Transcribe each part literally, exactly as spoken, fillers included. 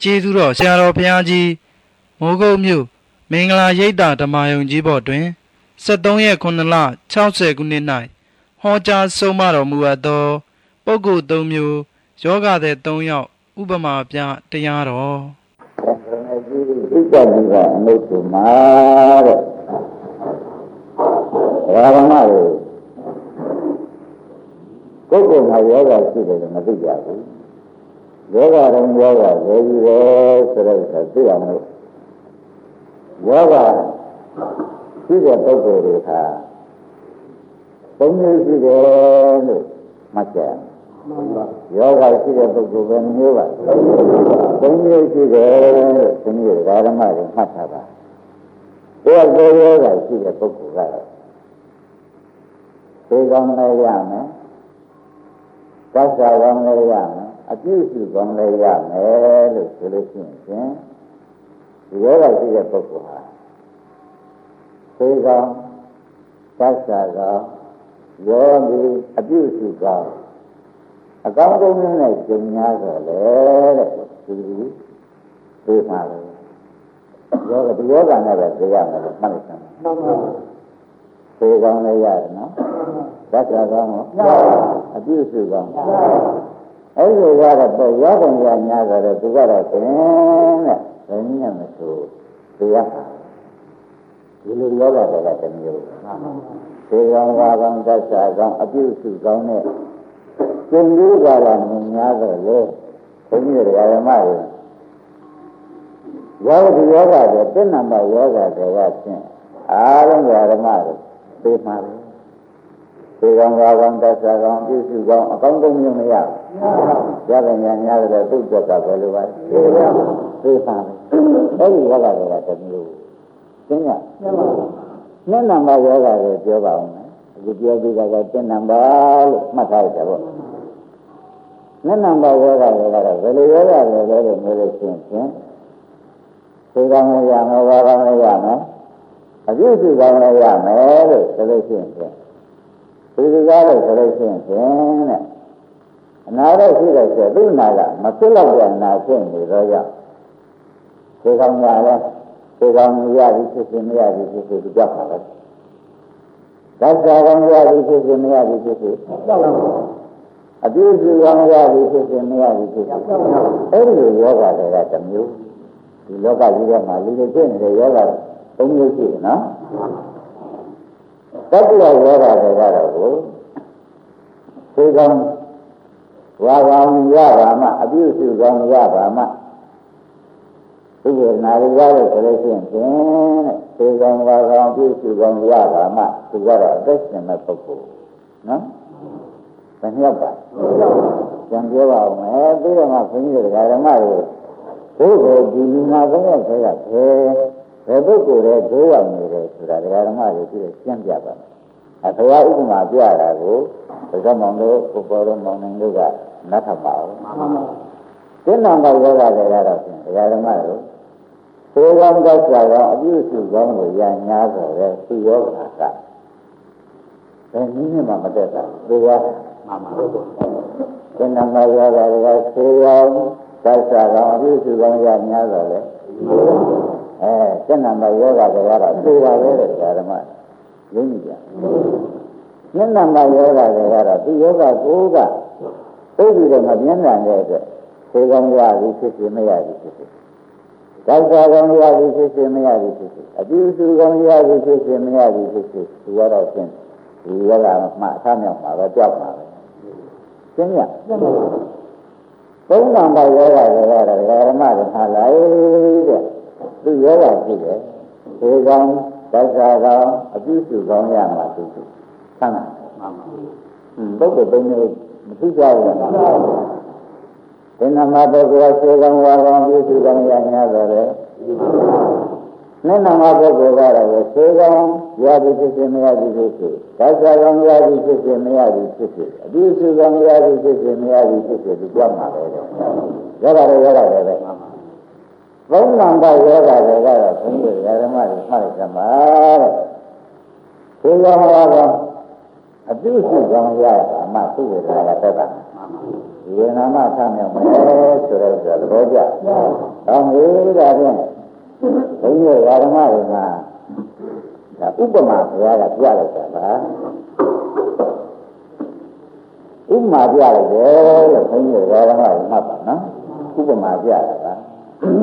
ကျေးဇူးတော်ဆရာတော်ဘုရားကြီးမိုးကုတ်မြို့မင်္ဂလာရိပ်သာဓမ္မယုံကြီးဘော်တွင်စက်သုံးရက်ခုနှစ်လ၆၀ခုနှစ်၌ဟောကြားဆုံးမတော်မူအပ်သောပုဂ္ဂိုလ်သုံးမျိုးယောဂသည်သုံးယောက်ဥပမာပြတရားတော်ဒီဣစ္ဆာကြီးကအနုတ္တမှာတဲ့ဘာဝနာကိုကိုယ်ကိုယ်မှာယောဂရှိတယ်လို့မသိကြဘူးယောဂရင်ယောဂလေကြီးပဲဆိုတော့သိအောင်လို့ယောဂရှိတဲ့ပုဂ္ဂိုလ်တွေဟာသုံးမျိုးရှိတယ်လို့မှတ်ကြရယောဂရှိတဲ့ပုဂ္ဂိုလ်ပဲမျိုးပါသုံးမျိုးရှိတယ်လို့ဒီနေ့ဓမ္မတွေမှတ်ထားပါဘုရားကိုယောဂရှိတဲ့ပုဂ္ဂိုလ်ကတော့သိကောင်းလည်းရမယ်သစ္စာကောင်းလည်းရမယ်အပြုစုကောင်းလည်းရမယ်လို့ဆိုလို့ရှိရင်ဒီယောဂရှိတဲ့ပုဂ္ဂိုလ်ဟာသိကောင်းသစ္စာကောင်းယောဂီအပြုစုကောင်းအကောင်းဆုံးနဲ့ကျင့်များဆိုလေတဲ့ဒီလိုသိပါလေယောဂဒီယောဂနဲ့ပဲသိရမယ်လို့မှတ်လိုက်စမ်းမှန်ပါသိကောင်းလည်းရတယ်နော်သစ္စာကောင်းရောအပြုစုကောင်းအဲ့ဒီကတော့ယောဂဉာဏ်များဆိုတော့သူကတော့သင်တဲ့ဘယ်နည်းနဲ့မဆိုသိရမှာဒီလိုယောဂတွေကတမျိုးသေကောင်းကောင်းသစ္စာကောင်းအပြုစုကောင်းတဲ့ကျင့်လို့ကြတာမြင်များတော့လေဘုန်းကြီးတွေဓမ္မတွေယောဂဒီယောဂတွေတဏ္ဍမယောဂတွေကဖြင့်အားလုံးဓမ္မတွေသိမှာလေသေကောင်းကောင်းသစ္စာကောင်းအပြုစုကောင်းအကောင်းဆုံးမျိုးမရဘူးယောဂဉာဏ်များတော့သူ့ကြက်ကဘယ်လိုပါလဲသိပါမယ်အဲ့ဒီယောဂတွေကတမျိုးသိညာမျက်နှာမှာယောဂတွေပြောပါဦးမယ်အခုပြောပြီးတော့တဏ္ဍမလို့မှတ်ထားကြပါမျက်နှာမှာယောဂတွေကတော့ဘယ်လိုယောဂတွေလဲလို့မျိုးလို့ရှင်းရှင်းသိကောင်းလည်းရမယ်ဝါကောင်းလည်းရမယ်အပြုစုကောင်းလည်းရမယ်လို့ဆိုလို့ရှင်းရှင်းဒီလိုကားလို့ဆိုလို့ရှင်းရှင်းတဲ့အနာရရှိတဲ့ဆိုသူ့နာကမဖြစ်တော့တဲ့အနာဖြစ်နေတော့ကြောင့်သိကောင်းရလဲသိကောင်းရသည်ဖြစ်စေမရသည်ဖြစ်စေဒီကြောက်ပါပဲသစ္စာကောင်းရသည်ဖြစ်စေမရသည်ဖြစ်စေကြောက်ပါဘူးအပြုစုကောင်းရသည်ဖြစ်စေမရသည်ဖြစ်စေအဲ့ဒီလိုယောဂတွေကတစ်မျိုးဒီလောကကြီးထဲမှာလူတွေဖြစ်နေတဲ့ယောဂသုံးမျိုးရှိတယ်နော်တတိယယောဂတွေကတော့ကိုသိကောင်းဝါကောင်းရပါမှအပြုစုကောင်းရပါမှဒီဝေဒနာတွေရတဲ့ဆိုလို့ရှိရင်ဖြင့်တဲ့သေကောင်ပါကောင်ပြုစုကောင်ရပါမှသူကတော့အသက်ရှင်တဲ့ပုဂ္ဂိုလ်နော်ဘယ်နှယောက်ပါကျန်ပြောပါဦးမယ်ပြီးတော့မှဘုန်းကြီးတို့ဓမ္မတွေဘုရားဒီလူနာဘုရားဆိုရဘယ်ဘယ်ပုဂ္ဂိုလ်တွေဒိုးရောက်နေတယ်ဆိုတာဓမ္မတွေပြီးတော့ရှင်းပြပါမယ်အဘုရားဥပမာပြတာကိုဘုရားမောင်တို့ကိုပေါ်တော်မောင်နိုင်တို့ကနတ်ထပါအောင်မှန်ပါပါစိဏ္ဍဘောယောဂတွေကတော့ဖြင့်ဓမ္မတို့သေကောင်းသစ္စာကောင်းအပြုစုကောင်းကိုရညာဆိုတဲ့သူယောဂကဘယ်နည်းနဲ့မှမတက်တာသေရမှန်ပါဘူးသင်္နမယောဂတွေကသေကောင်းသစ္စာကောင်းအပြုစုကောင်းရညာဆိုတဲ့အဲသင်္နမယောဂတွေကတော့သေပါပဲတဲ့ဓမ္မရင်းကြီးကြသင်္နမယောဂတွေကတော့သူယောဂကိုကသိပြီးတော့မပြင်းထန်တဲ့အတွက်သေကောင်းရသည်ဖြစ်စေမရသည်ဖြစ်စေသစ္စာကောင်းရသည်ဖြစ်စေမရသည်ဖြစ်စေအပြုစုကောင်းရသည်ဖြစ်စေမရသည်ဖြစ်စေဒီရတော့ရှင်းဒီရကမှအထမြောက်မှာပဲကြောက်မှာပဲရှင်းရသုံးနံပါတ်ယောဂတွေကတော့ဓမ္မတွေဟာလိုက်တဲ့သူယောဂဖြစ်တယ်ဒီကောင်းသစ္စာကောင်းအပြုစုကောင်းရမှာသူဆန်းတာမှန်ပါဘူးပုဂ္ဂိုလ်သုံးမျိုးမသိကြဘူးလားဒီနမပုဂ္ဂိုလ်ဆေကောင်းဝါကောင်းပြုစုကောင်းရညာဆိုတဲ့နနမပုဂ္ဂိုလ်ကတော့ဆေကောင်းရသည်ဖြစ်စေမရသည်ဖြစ်စေသစ္စာကောင်းရသည်ဖြစ်စေမရသည်ဖြစ်စေအပြုစုကောင်းရသည်ဖြစ်စေမရသည်ဖြစ်စေဒီကြောက်မှာပဲတဲ့ရပါတယ်ရတယ်ပဲသုံးနံပါတ်ယောဂတွေကတော့ဘုန်းကြီးဓမ္မတွေမှတ်လိုက်ကြမှာတဲ့ဆေကောင်းဝါကောင်းအပြုစုကောင်းရတာမှသူ့ဝေဒနာတက်တာဝေဒနာမှဆမ်းမြောက်မယ်ဆိုတဲ့ဥစ္စာသဘောကျ။ကောင်းပြီဒါဖြင့်ဘုန်းကြီးရာဓမ္မတွေမှာဒါဥပမာဘုရားကပြလိုက်တာပါ။ဥပမာပြလိုက်တယ်လို့ဘုန်းကြီးရာဓမ္မတွေမှတ်ပါနော်။ဥပမာပြတာပါ။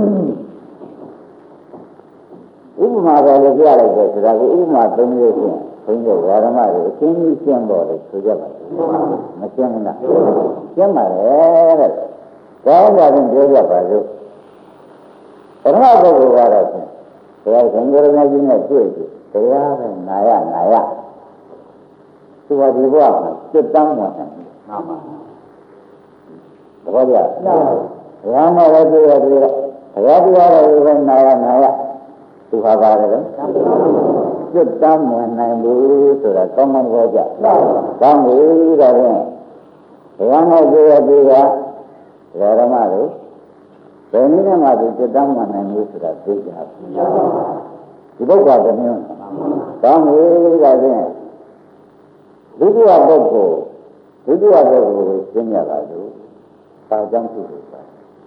ဥပမာပဲလို့ပြလိုက်တယ်ဆိုတာကဥပမာသုံးမျိုးဖြင့်ဘုန်းကြီးရာဓမ္မတွေအချင်းကြီးရှင်းပေါ်လို့ဆိုကြပါဘူး။မရှင်းဘူးလား။ရှင်းပါတယ်တဲ့။ကောင်းပါရင်ပြောကြပါစို့။ပထမပုဂ္ဂိုလ်ကတော့ဖြင့်ဘုရားရှင်ကိုယ်တော်ကြီးနဲ့တွေ့ပြီ။တရားပဲနာရနာရ။သူကဒီဘဝမှာစစ်တမ်းဝင်တယ်။မှန်ပါ။တပည့်ကြ။ဘုရားနဲ့လည်းတွေ့ရတယ်။ဘုရားတရားလည်းပဲနာရနာရ။သူဟာပါတယ်လေ။စစ်တမ်းဝင်နိုင်ဘူးဆိုတာကောင်းမှန်ပြောကြ။ကောင်းပြီဒါဖြင့်ဘုရားနဲ့တွေ့ရပြီကဓမ္မတွေဘယ်နည်းနဲ့မှသူစစ်တမ်းဝင်နိုင်ဘူးဆိုတာသိကြပါဘူး။ဒီပုဂ္ဂိုလ်ကမျိုးကောင်းပြီဒါဖြင့်ဒုတိယပုဂ္ဂိုလ်ဒုတိယပုဂ္ဂိုလ်ကိုရှင်းရတာလို့ပါကြောင်းဖြစ်လို့ပါ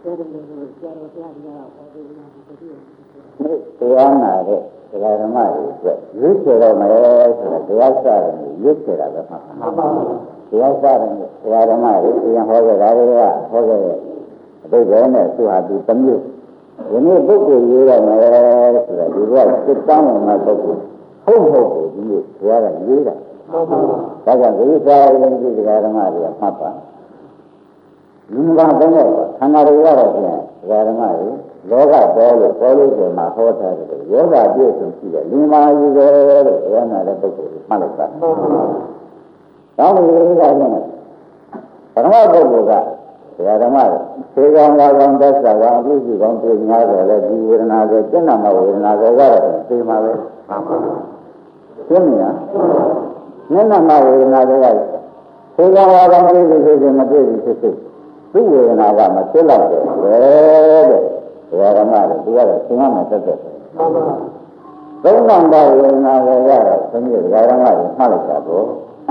တရားနာတဲ့တရားဓမ္မတွေအတွက်ရွေးချယ်တော့မယ်ဆိုတာတရားစတယ်ရွေးချယ်တာပဲမှန်ပါတရားစတယ်တရားဓမ္မတွေပြန်ဟောခဲ့တာတွေကဟောခဲ့တဲ့အတိတ်ကနဲ့သူဟာသူတစ်မျိုးဒီနေ့ပုဂ္ဂိုလ်ရွေးရမယ်ဆိုတာဒီကစစ်တမ်းဝင်တဲ့ပုဂ္ဂိုလ်ဟုတ်ဟုတ်ကိုဒီနေ့ဘုရားကရွေးတာဒါကြောင့်ဒီစာရင်းကြီးတရားဓမ္မတွေကမှတ်ပါလူကဘယ်နဲ့ခန္ဓာတွေရတော့ပြန်တရားဓမ္မတွေလောကပေါ်လို့ပေါ်လို့ဆိုမှဟောထားတယ်ယောဂပြည့်စုံရှိတယ်လူမာယူတယ်လို့ပြောနာတဲ့ပုဂ္ဂိုလ်ကိုမှတ်လိုက်ပါကောင်းပြီဒါကြောင့်ပထမပုဂ္ဂိုလ်ကတရားဓမ္မတွေသေကောင်လာကောင်သက်သာကောင်အပြုစုကောင်ပြညာတယ်လေဒီဝေဒနာတွေစိတ်နာမဝေဒနာတွေကတော့သိမှာပဲရှင်းမလားမျက်နှာမှာဝေဒနာတွေကသေကောင်လာကောင်ပြည့်စုံဖြစ်မပြည့်စုံဖြစ်ဖြစ်သူ့ဝေဒနာကမဖြစ်တော့တယ်တဲ့တရားဓမ္မတွေသူကတော့သင်ရမယ်တက်တက်သုံးတန်ပါဝေဒနာတွေကတော့သင်ရတရားဓမ္မတွေမှတ်လိုက်တာပေါ့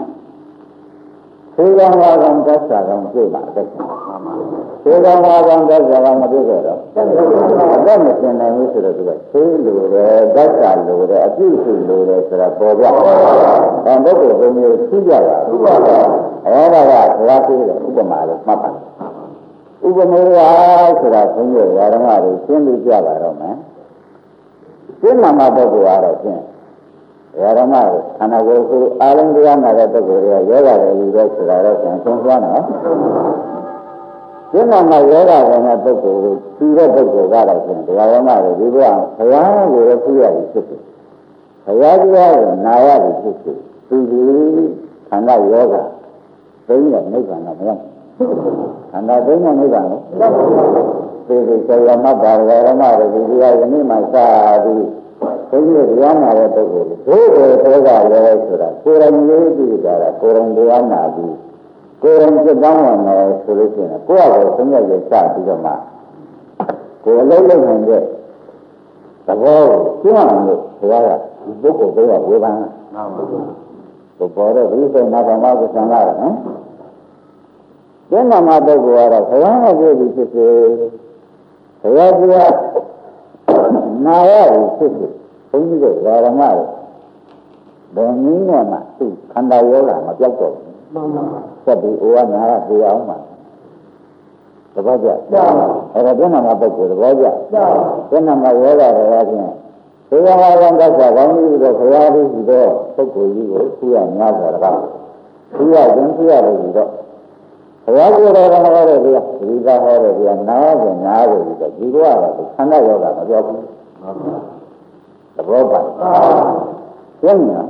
သေကောင်လာကောင်သက်သာကောင်ပြည့်မှာတက်တယ်သေကောင်လာကောင်သက်သာကောင်မပြည့်ကြတော့အဲ့မရှင်းနိုင်ဘူးဆိုတော့သူကသေလိုတယ်သက်သာလိုတယ်အပြုစုလိုတယ်ဆိုတာပေါ်ပြအဲပုဂ္ဂိုလ်ဘုံမျိုးသိကြတာဥပမာအဲ့ဒါကဘုရားသိတယ်ဥပမာလို့မှတ်ပါဥပမေယဆိုတာဘုန်းကြီးဓမ္မတွေရှင်းပြကြပါတော့မယ်ရှင်းမှမှပုဂ္ဂိုလ်ကတော့ဖြင့်ဓမ္မတွေခန္ဓာကိုယ်ကိုအာလုံးတရားနာတဲ့ပုဂ္ဂိုလ်တွေကယောဂတွေယူတဲ့ဆိုတာတော့ပြန်ဆုံးသွားနော်ရှင်းမှမှယောဂတွေနဲ့ပုဂ္ဂိုလ်ကိုသူတဲ့ပုဂ္ဂိုလ်ကတော့ဖြင့်ဓမ္မတွေဒီဘဝဘုရားကိုလည်းသူရည်ဖြစ်တယ်ဘုရားတရားကိုနာရတယ်ဖြစ်တယ်သူဒီခန္ဓာယောဂသိတဲ့နိဗ္ဗာန်တော့မရောက်ခန္ဓာသိတဲ့နိဗ္ဗာန်ကိုသိသိစေရမတ်ပါရဓမ္မတွေဒီတရားယနေ့မှစပြီးဘုရားတရားနာတဲ့ပုဂ္ဂိုလ်ကိုဘုရားသောကလည်းဆိုတာကိုယ်တိုင်လေးပြီးကြတာကိုယ်တိုင်တရားနာပြီးကိုယ်တိုင်စိတ်ကောင်းဝင်တယ်ဆိုလို့ရှိရင်ကိုယ့်အကိုသုံးရည်စပြီးတော့မှကိုယ်အလုံးလုံးနိုင်တဲ့သဘောကိုကျင့်အောင်လို့ဘုရားကဒီပုဂ္ဂိုလ်တွေကဝေဖန်တာကိုပေါ်တော့ဒီစိတ်နာဓမ္မကိုဆံလာတယ်နော်ကျင့်နာမပုဂ္ဂိုလ်ကတော့ဘုရားနဲ့တွေ့ပြီးဖြစ်စေဘုရားတရားနာရပြီးဖြစ်စေဘုန်းကြီးတို့ဓမ္မတွေဘယ်နည်းနဲ့မှသူ့ခန္ဓာယောဂမပြောက်တော့ဘူးမှန်ပါဆက်ပြီးဩဝါဒနာပြအောင်ပါသဘောကျအဲ့ဒါကျင့်နာမပုဂ္ဂိုလ်သဘောကျကျင့်နာမယောဂတွေအချင်းဘုရားဟောတဲ့သစ္စာကောင်းကြီးတို့ဘုရားကြီးတို့ပုဂ္ဂိုလ်ကြီးကိုသူရများစွာတကားသူရခြင်းသူရတယ်ပြီးတော့ဘုရားကိုယ်တော်ကဟောတဲ့တရားဒီကဟောတဲ့တရားနားကျင်နားကိုပြီးတော့ဒီကတော့ခန္ဓာယောဂမပြောဘူးသဘောပါရှင်းမလား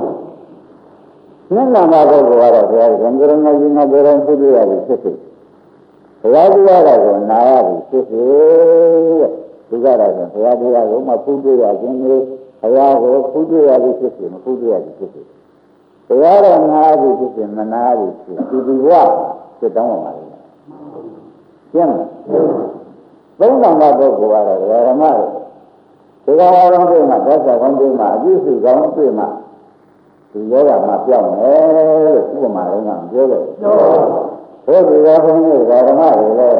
မျက်နှာမှာပုဂ္ဂိုလ်ကတော့ဘုရားရှင်ကိုယ်တော်ကြီးနဲ့ကိုယ်တော်ပြုပြရပြီဖြစ်စေဘုရားတရားတော်ကိုနာရပြီဖြစ်စေတဲ့ဒီကတော့ဘုရားတရားကိုမဖူးတွေ့ရခြင်းလေဘုရားကိုဖူးတွေ့ရပြီဖြစ်စေမဖူးတွေ့ရပြီဖြစ်စေဘုရားတော်နာရပြီဖြစ်စေမနာရပြီဖြစ်ဒီဒီဘဝစစ်တောင်းပါလိမ့်မယ်ရှင်းမလားသုံးတန်ကပုဂ္ဂိုလ်ကတော့ဓမ္မတွေဒီကဟောတော်တွေ့မှာသက်သာကောင်းတွေ့မှာအပြုစုကောင်းတွေ့မှာဒီယောဂမှာပြောင်းတယ်လို့ဥပမာလေးကပြောတယ်ဘုရားဘုန်းကြီးဓမ္မတွေလည်း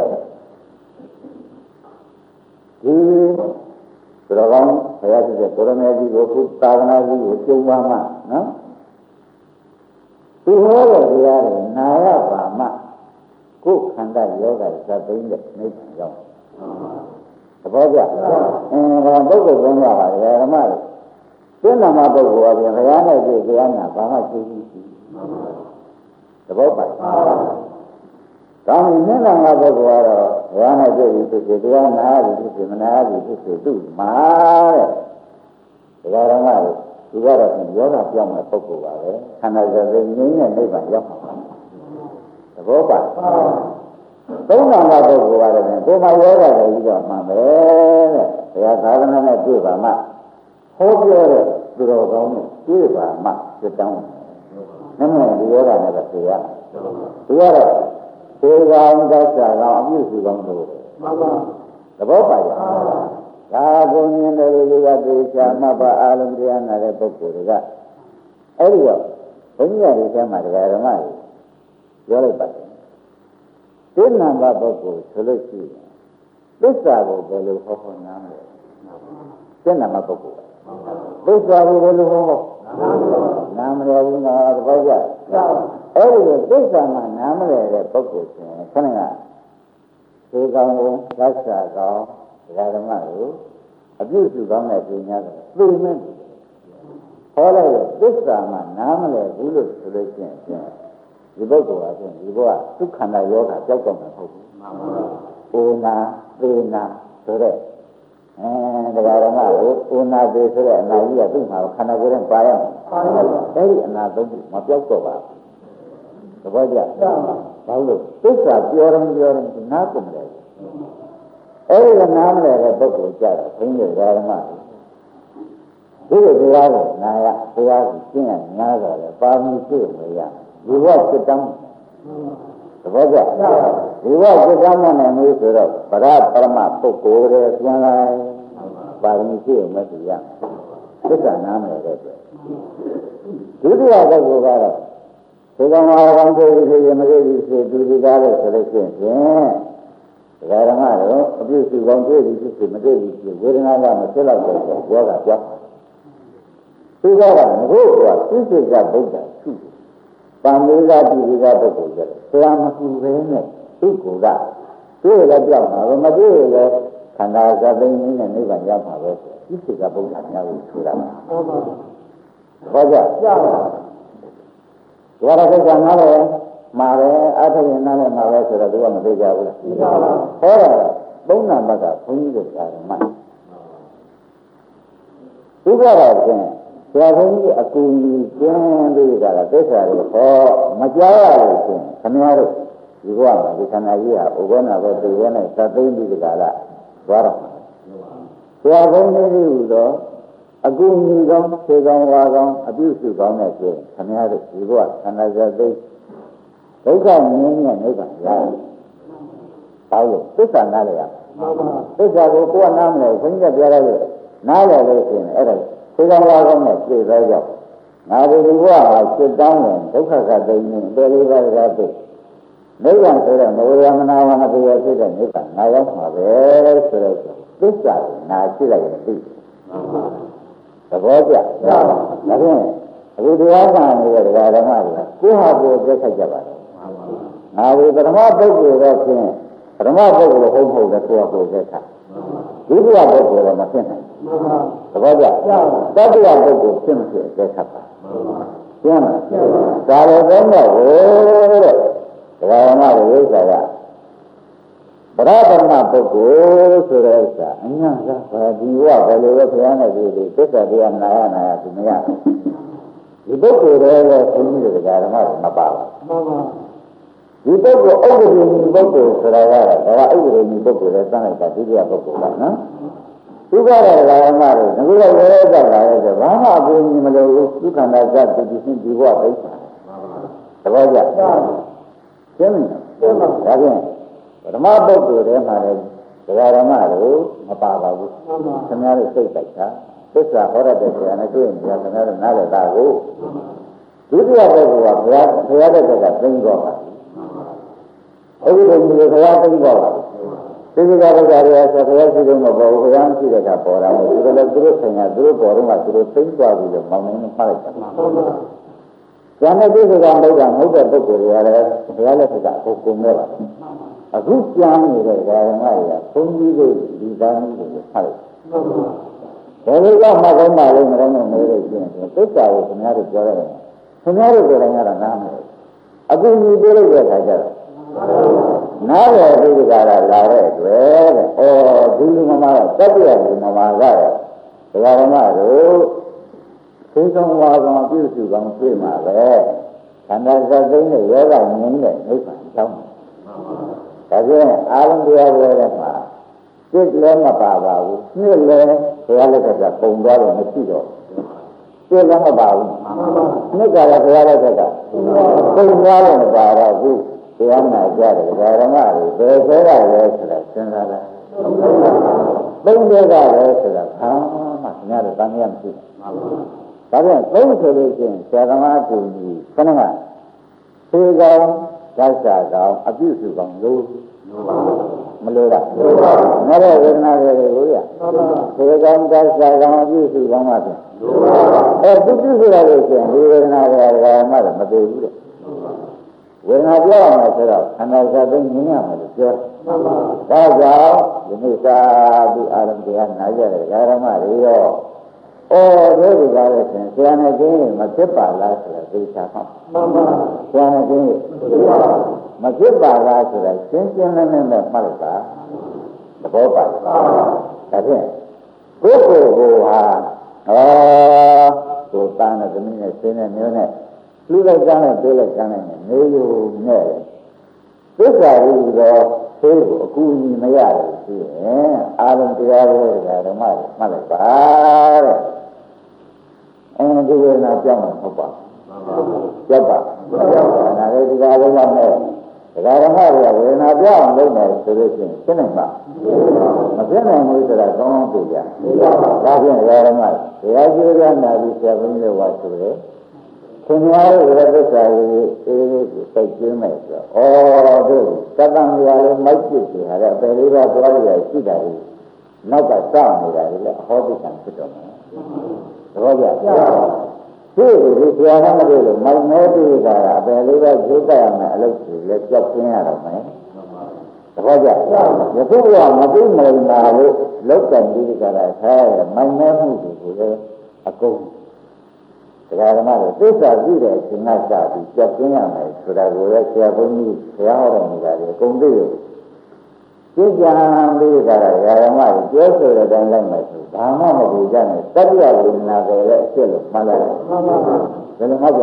ဒီတော်ကောင်းဘုရားရှိတဲ့ကိုရမေကြီးကိုခုသာသနာကြီးကိုကျုံပါမှနော်သူဟောတဲ့တရားတွေနာရပါမှကိုယ်ခန္ဓာယောဂဇတ်သိမ်းတဲ့နိဗ္ဗာန်ရောက်သဘောကျအင်းဒါပုဂ္ဂိုလ်သုံးပါးပါဓမ္မတွေသိနာမပုဂ္ဂိုလ်အပြင်ဘုရားနဲ့ကြည့်တရားနာဘာမှသိရှိရှိသဘောပါကောင်းပြီနိဗ္ဗာန်ကပုဂ္ဂိုလ်ကတော့ဘုရားနဲ့ကြည့်ပြီးဖြစ်ဖြစ်တရားနာပြီးဖြစ်ဖြစ်မနာပြီးဖြစ်ဖြစ်သူ့မှာတဲ့ဒါဓမ္မတွေသူကတော့ယောဂပြောင်းတဲ့ပုဂ္ဂိုလ်ပါပဲခန္ဓာစက်သိငြိမ်းတဲ့နိဗ္ဗာန်ရောက်မှာသဘောပါသုံးနာမပုဂ္ဂိုလ်ပါတယ်ကိုယ်မှာယောဂတွေပြီးတော့မှန်ပဲတဲ့ဘုရားသာသနာနဲ့တွေ့ပါမှဟောပြောတဲ့သူတော်ကောင်းနဲ့တွေ့ပါမှစစ်တောင်းနမဒီယောဂနဲ့ပဲသိရသူကတော့သေကောင်သစ္စာကောင်အပြုစုကောင်းတို့မှန်ပါသဘောပါရဲ့ဒါကိုမြင်တယ်လူကသေချာမှတ်ပါအာလုံးတရားနာတဲ့ပုဂ္ဂိုလ်တွေကအဲ့ဒီတော့ဘုန်းကြီးတွေထဲမှာတရားဓမ္မတွေပြောလိုက်ပါတယ်သိနာမပုဂ္ဂိုလ်ဆိုလို့ရှိရင်သစ္စာကိုဘယ်လိုဟောဟောနားလဲသိနာမပုဂ္ဂိုလ်သစ္စာကိုဘယ်လိုဟောဟောနားမလဲဘူးနော်သဘောကျအဲ့ဒီသစ္စာမှာနားမလဲတဲ့ပုဂ္ဂိုလ်ဆိုရင်ခဏကသေကောင်ကိုသစ္စာကောင်တရားဓမ္မကိုအပြုစုကောင်းတဲ့ပညာကိုသိမှန်းဟောလိုက်သစ္စာမှာနားမလဲဘူးလို့ဆိုလို့ရှိရင်ဒီပုဂ္ဂိုလ်ဟာဖြင့်ဒီဘဝဒုက္ခန္တာယောဂကြောက်တော့မှာမဟုတ်ဘူး။အိုနာသေနာဆိုတဲ့အဲတရားဓမ္မကိုအိုနာသေဆိုတဲ့အနာကြီးကသူ့မှာခန္ဓာကိုယ်နဲ့ပါရမယ်။အဲဒီအနာသုံးခုမပြောက်တော့ပါဘူး။သဘောကျ။ဘာလို့သစ္စာပြောရင်ပြောရင်နားကုန်တယ်။အဲဒီကနားမလဲတဲ့ပုဂ္ဂိုလ်ကြတော့ဘုန်းကြီးဓမ္မဒီလိုတရားကိုနာရတရားကိုကျင့်ရများတော့လေပါမီပြည့်မရဒီဘဝစစ်တမ်းသဘောကျဒီဘဝစစ်တမ်းနဲ့မျိုးဆိုတော့ပရပရမပုဂ္ဂိုလ်ရဲ့ပြန်လာပါမီပြည့်မသိရသစ္စာနားမလဲတဲ့အတွက်ဒုတိယပုဂ္ဂိုလ်ကတော့ဒီကောင်မှာကောင်းသေးသေးမသေးသေးဆိုသူဒီကားလို့ဆိုလို့ရှိရင်တရားဓမ္မတော့အပြည့်စုံကောင်းသေးသေးဖြစ်ဖြစ်မသေးသေးဖြစ်ဝေဒနာကမဖြစ်တော့တဲ့ယောဂပြောင်းသူကကငို့ကသိစိတ်ကဗုဒ္ဓသူပံမေကတိဒီကပုဂ္ဂိုလ်ကျတော့ဆရာမကူပဲနဲ့သူကတွေ့ရပြောင်းတာမတွေ့ရလဲခန္ဓာဇာသိင်းနဲ့နိဗ္ဗာန်ရောက်မှာပဲဆိုသိစိတ်ကဗုဒ္ဓများကိုဆိုတာပါဟုတ်ပါဘူးဟောကြကြောက်ဒွါရကိစ္စနားလဲမှာပဲအထရင်နားလဲမှာပဲဆိုတော့သူကမသိကြဘူးလားသိပါပါဟောတာသုံးနာဘက်ကဘုန်းကြီးတို့ဓမ္မသူကတော့ဖြင့်ဆရာဘုန်းကြီးအကူကြီးကျင်းပြီးကြတာသစ္စာတွေဟောမကြားရလို့ရှင်ခင်ဗျားတို့ဒီဘဝမှာဒီခန္ဓာကြီးဟာဥပ္ပန္နဘောသိရနဲ့သတ်သိမ့်ပြီးကြတာသွားတော့ဆရာဘုန်းကြီးဟူသောအကူကြီးကောင်းခြေကောင်းဝါကောင်းအပြုစုကောင်းတဲ့ရှင်ခင်ဗျားတို့ဒီဘဝခန္ဓာဇတ်သိဒုက္ခငြိမ်းတဲ့နိဗ္ဗာန်ရတယ်။ဘာလို့သစ္စာနားလဲရ။သစ္စာကိုကိုယ်ကနားမလဲဘုန်းကြီးကပြောလိုက်လို့နားလဲလို့ရှိရင်အဲ့ဒါသေကံဝါကောင်းနဲ့ပြည့်သောကြောင့်ငါဒီဘဝဟာစိတ်တောင်းရင်ဒုက္ခကသိနေတေလေးပါးကသိနိဗ္ဗာန်ဆိုတဲ့မဝေယမနာဝနာပြည့်ဖြစ်တဲ့နိဗ္ဗာန်ငါရောက်မှာပဲဆိုတော့သစ္စာကိုနာရှိလိုက်ရင်သိသဘောကျဒါဖြင့်အခုတရားနာနေတဲ့ဓမ္မတွေကကိုယ့်ဟာကိုယ်သိခိုက်ကြပါတော့ငါဒီပထမပုဂ္ဂိုလ်တော့ဖြင့်ပထမပုဂ္ဂိုလ်ဟုတ်ဟုတ်တဲ့ကိုယ့်ဟာကိုယ်သိခိုက်ဒုတိယပုဂ္ဂိုလ်တော့မဖြစ်နိုင်သဘောကျတတိယပုဂ္ဂိုလ်ဖြစ်မဖြစ်သိခိုက်ပါကျင်းလားဒါလည်းတော့တဲ့တရားနာတဲ့ဝိဇ္ဇာကပရပရမပုဂ္ဂိုလ်ဆိုတဲ့ဥစ္စာအညာကဘာဒီဝဘယ်လိုပဲဘုရားနဲ့ဒီဒီသစ္စာတရားနာရနာရသူမရဒီပုဂ္ဂိုလ်တွေလည်းဘုန်းကြီးတွေကဓမ္မတွေမပါဘူးမှန်ပါဒီပုဂ္ဂိုလ်ဥပ္ပဒေကြီးပုဂ္ဂိုလ်ဆိုတာကတော့ဒါကဥပ္ပဒေကြီးပုဂ္ဂိုလ်လည်းသံလိုက်တာဒုတိယပုဂ္ဂိုလ်ကနော်သူကတော့ဓမ္မတွေငါတို့လည်းရဲကြတာလေဆိုဘာမှအပူကြီးမလို့ဒုက္ခန္တာဇတ်ဒီရှင်ဒီဘဝပိဿာသဘောကျရှင်းပြီရှင်းပါဒါဖြင့်ဓမ္မပုဂ္ဂိုလ်တွေမှာလည်းဒကာဓမ္မတို့မပါပါဘူးခင်ဗျားတို့စိတ်တိုက်တာသစ္စာဟောရတဲ့ဆရာနဲ့တွေ့ရင်ခင်ဗျားတို့နားလည်တာကိုဒုတိယပုဂ္ဂိုလ်ကဘုရားဘုရားတဲ့ကသိတော့ပါဒအခုဒီလိုခရားသိတော့ပါသိက္ခာပုဒ်ကတွေဆက်ခရားရှိတော့မပေါ်ဘူးခရားရှိတဲ့ကပေါ်တာမဟုတ်ဘူးဒါလည်းသူတို့ဆိုင်ကသူတို့ပေါ်တော့ကသူတို့သိသွားပြီးတော့မောင်းနေမှမှတ်လိုက်တာကျန်တဲ့သိက္ခာပုဒ်ကမဟုတ်တဲ့ပုဂ္ဂိုလ်တွေကလည်းဘုရားလက်ထက်ကအခုကုန်နေပါအခုပြန်နေတဲ့ဓမ္မတွေကဘုန်းကြီးတွေဒီတိုင်းတွေကိုမှတ်လိုက်ဘယ်လိုကမှတ်ကောင်းပါလဲမလို့မလို့နေလို့ရှိရင်သိက္ခာကိုခင်ဗျားတို့ပြောရတယ်ခင်ဗျားတို့ကိုယ်တိုင်ကတော့နားမလဲအခုဒီပြောလိုက်တဲ့အခါကျတော့နားရသိက္ခာကလာတဲ့အတွက်တဲ့ဩဒီလူမမကတတ္တရလူမမကတော့ဒကာဓမ္မတို့သိဆုံးဝါကောင်ပြုစုကောင်းတွေ့မှာပဲခန္ဓာစက်သိမ်းတဲ့ယောဂငြင်းတဲ့နိဗ္ဗာန်ကြောင်းဒါဖြင့်အာရုံတရားတွေထဲမှာစိတ်လည်းမပါပါဘူးနှစ်လည်းဘုရားလက်ကပုံသွားတော့မရှိတော့စိတ်လည်းမပါဘူးနှစ်ကလည်းဘုရားလက်ကပုံသွားတော့မပါတော့ဘူးတရားနာကြတယ်ဓမ္မတွေဘယ်ဆိုရလဲဆိုတာစဉ်းစားလိုက်သုံးတွေကလည်းဆိုတာဘာမှညတော့တန်ရမရှိဘူးဒါပြန်သုံးဆိုလို့ရှိရင်ဆရာသမားတူကြီးခဏကသေကောင်ဓာတ်စာကောင်အပြုစုကောင်လို့မလို့လားငါတဲ့ဝေဒနာတွေကိုရသေကောင်ဓာတ်စာကောင်အပြုစုကောင်ပါပြန်အဲသူပြုစုရလို့ရှိရင်ဒီဝေဒနာတွေကမှတော့မသေးဘူးတဲ့ဝေဒနာပြောရမယ်ဆိုတော့ခန္ဓာစက်သိငြင်းရမယ်လို့ပြောဒါကြောင့်ဒီနေ့သာဒီအာရုံတရားနာကြတဲ့ဓမ္မတွေရောအော်ဒီလိုကြလို့ရှင်ဆရာနဲ့ကျင်းမဖြစ်ပါလားဆိုတော့သိချာမှမှန်ပါဆရာနဲ့ကျင်းမဖြစ်ပါလားဆိုတော့ရှင်းရှင်းလင်းလင်းနဲ့မှတ်လိုက်ပါသဘောပါလားဒါဖြင့်ကိုယ်ကိုယ်ကိုဟာဩကိုယ်တန်းတဲ့သမီးနဲ့ဆင်းတဲ့မျိုးနဲ့လူလိုက်ကြမ်းနဲ့တွေးလိုက်ကြမ်းနဲ့နေယူနဲ့သစ္စာရည်တော့သိကိုအကူအညီမရဘူးရှိရင်အာရုံတရားတွေကဓမ္မတွေမှတ်လိုက်ပါတဲ့အဲဒီဝေဒနာပြောင်းမှာမဟုတ်ပါဘူးပြောက်ပါနာလေဒီကားလုံးနဲ့ဒကာဓမ္မတွေကဝေဒနာပြောင်းအောင်လုပ်မယ်ဆိုလို့ရှိရင်ရှင်းနိုင်ပါမဖြစ်နိုင်ဘူးဆိုတာကောင်းကောင်းသိကြဒါဖြင့်ဒကာဓမ္မတရားကျိုးရနာပြီးဆရာဘုန်းကြီးတို့ကဆိုတယ်ခင်ဗျားတို့ရဲ့သစ္စာကြီးအေးလေးကိုသိကျင်းမယ်ဆိုတော့ဩတို့သတ္တမရလည်းမိုက်ပြစ်စီဟာတဲ့အပေလေးပါးသွားရရှိတာလေနောက်ကစောင့်နေတာလေအဟောတိကံဖြစ်တော့မယ်သဘောကျဒီဒီဆရာကမလို့မိုက်မဲတိတာကအပေလေးပါးကျိုးတတ်ရမယ်အလုပ်ကြီးလည်းကြောက်ပြင်းရတော့မယ်သဘောကျယခုကမသိမလာလို့လောက်ကံဒီကရာဆဲမိုက်မဲမှုတွေကိုလည်းအကုန်တရားဓမ္မတွေသစ္စာကြည့်တဲ့အချိန်ကစပြီးကြောက်ကျင်းရမယ်ဆိုတာကိုလည်းဆရာဘုန်းကြီးဘုရားဟောတော်မူတာလေအကုန်သိတယ်သိကြပြီးကြတာဓမ္မတွေပြောဆိုတဲ့အတိုင်းလိုက်မယ်ဆိုဘာမှမဘူးကြနဲ့တတိယဝေဒနာပဲအဖြစ်လို့မှတ်လိုက်မှန်ပါပါဘယ်လိုမှတ်ကြ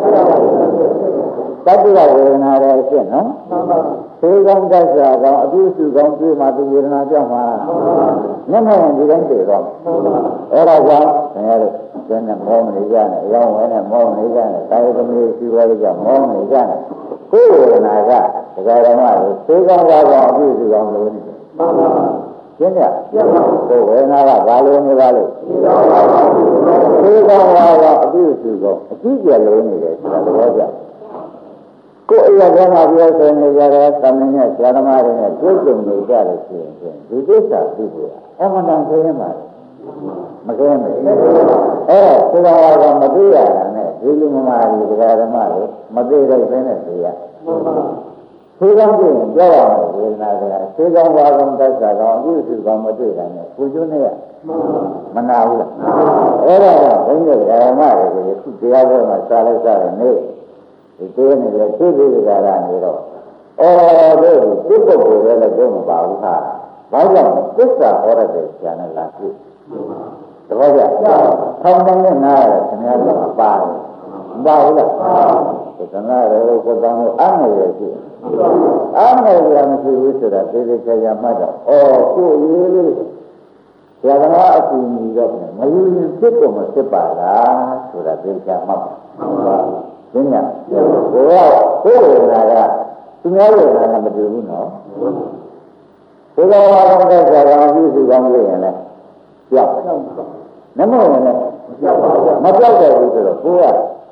တတိယဝေဒနာရဲ့အဖြစ်နော်မှန်ပါသေကောင်းတတ်စာကောင်းအပြုစုကောင်းတွေ့မှသူဝေဒနာပြောင်းမှာမှန်ပါမျက်မှန်ဒီတိုင်းသိတော့အဲ့ဒါကြောင့်ခင်ဗျားတို့ကျန်တဲ့မောမနေကြနဲ့အယောင်းဝဲနဲ့မောမနေကြနဲ့တာယသမီးရှိပါလိမ့်ကြမောမနေကြနဲ့ကိုယ်ဝေဒနာကဒကာဓမ္မတွေသေကောင်းကောင်းအပြုစုကောင်းလို့နေတယ်မှန်ပါရှင်းကြရှင်းပါကိုယ်ဝေဒနာကဘာလို့နေပါလို့သေကောင်းကောင်းအပြုစုကောင်းအကြည့်ကြလို့နေတယ်ဆိုတာသဘောကျကိုယ်အရာကမှပြောဆိုနေကြတဲ့သမင်းနဲ့ဆရာသမားတွေနဲ့တွေ့ကြုံနေကြလို့ရှိရင်ဒီကိစ္စသိဖို့အမှန်တန်သိရင်ပါမကဲမယ်အဲ့တော့ဆရာကမသိရတာနဲ့ဒီလူမမာကြီးဒကာဓမ္မတွေမသိတဲ့ဘဲနဲ့သိရသေကောင်းပြင်ပြောရမယ်ဝေဒနာတွေကသေကောင်းပါကောင်တတ်တာကောင်အပြုစုကောင်မတွေ့တာနဲ့ကိုကျွန်းနဲ့မနာဘူးလားအဲ့ဒါကဘုန်းကြီးဒကာဓမ္မတွေကိုခုတရားပွဲမှာစားလိုက်စားတယ်နေဒီသေးနေတယ်သိသေးကြတာနေတော့အော်တို့ဒီပုဂ္ဂိုလ်လည်းတော့မပါဘူးဟာဘာကြောင့်သစ္စာဟောရတဲ့ဆရာနဲ့လာတွေ့သဘောကျထောင်းတိုင်းနဲ့နားရတယ်ခင်ဗျားတို့မပါတယ်မပါဘူးလားဒီကနာရောကိုတောင်းလို့အားနေရရှိအားနေရမရှိဘူးဆိုတာသေသေးချာချာမှတ်တော့အော်ကိုယ်ရေးလေးဆရာကအကူအညီတော့မယူရင်ဖြစ်ကုန်မဖြစ်ပါလားဆိုတာသေချာမှတ်ပါရှင်းညာကိုယ်ကကိုယ်ဝေဒနာကသူများဝေဒနာနဲ့မတူဘူးနော်ဒီလိုပါတော့တဲ့ဆရာကပြုစုကောင်းလို့ရင်လည်းကြောက်နမဟုတ်လည်းမကြောက်ပါဘူးမကြောက်တယ်ဘူးဆိုတော့ကိုယ်က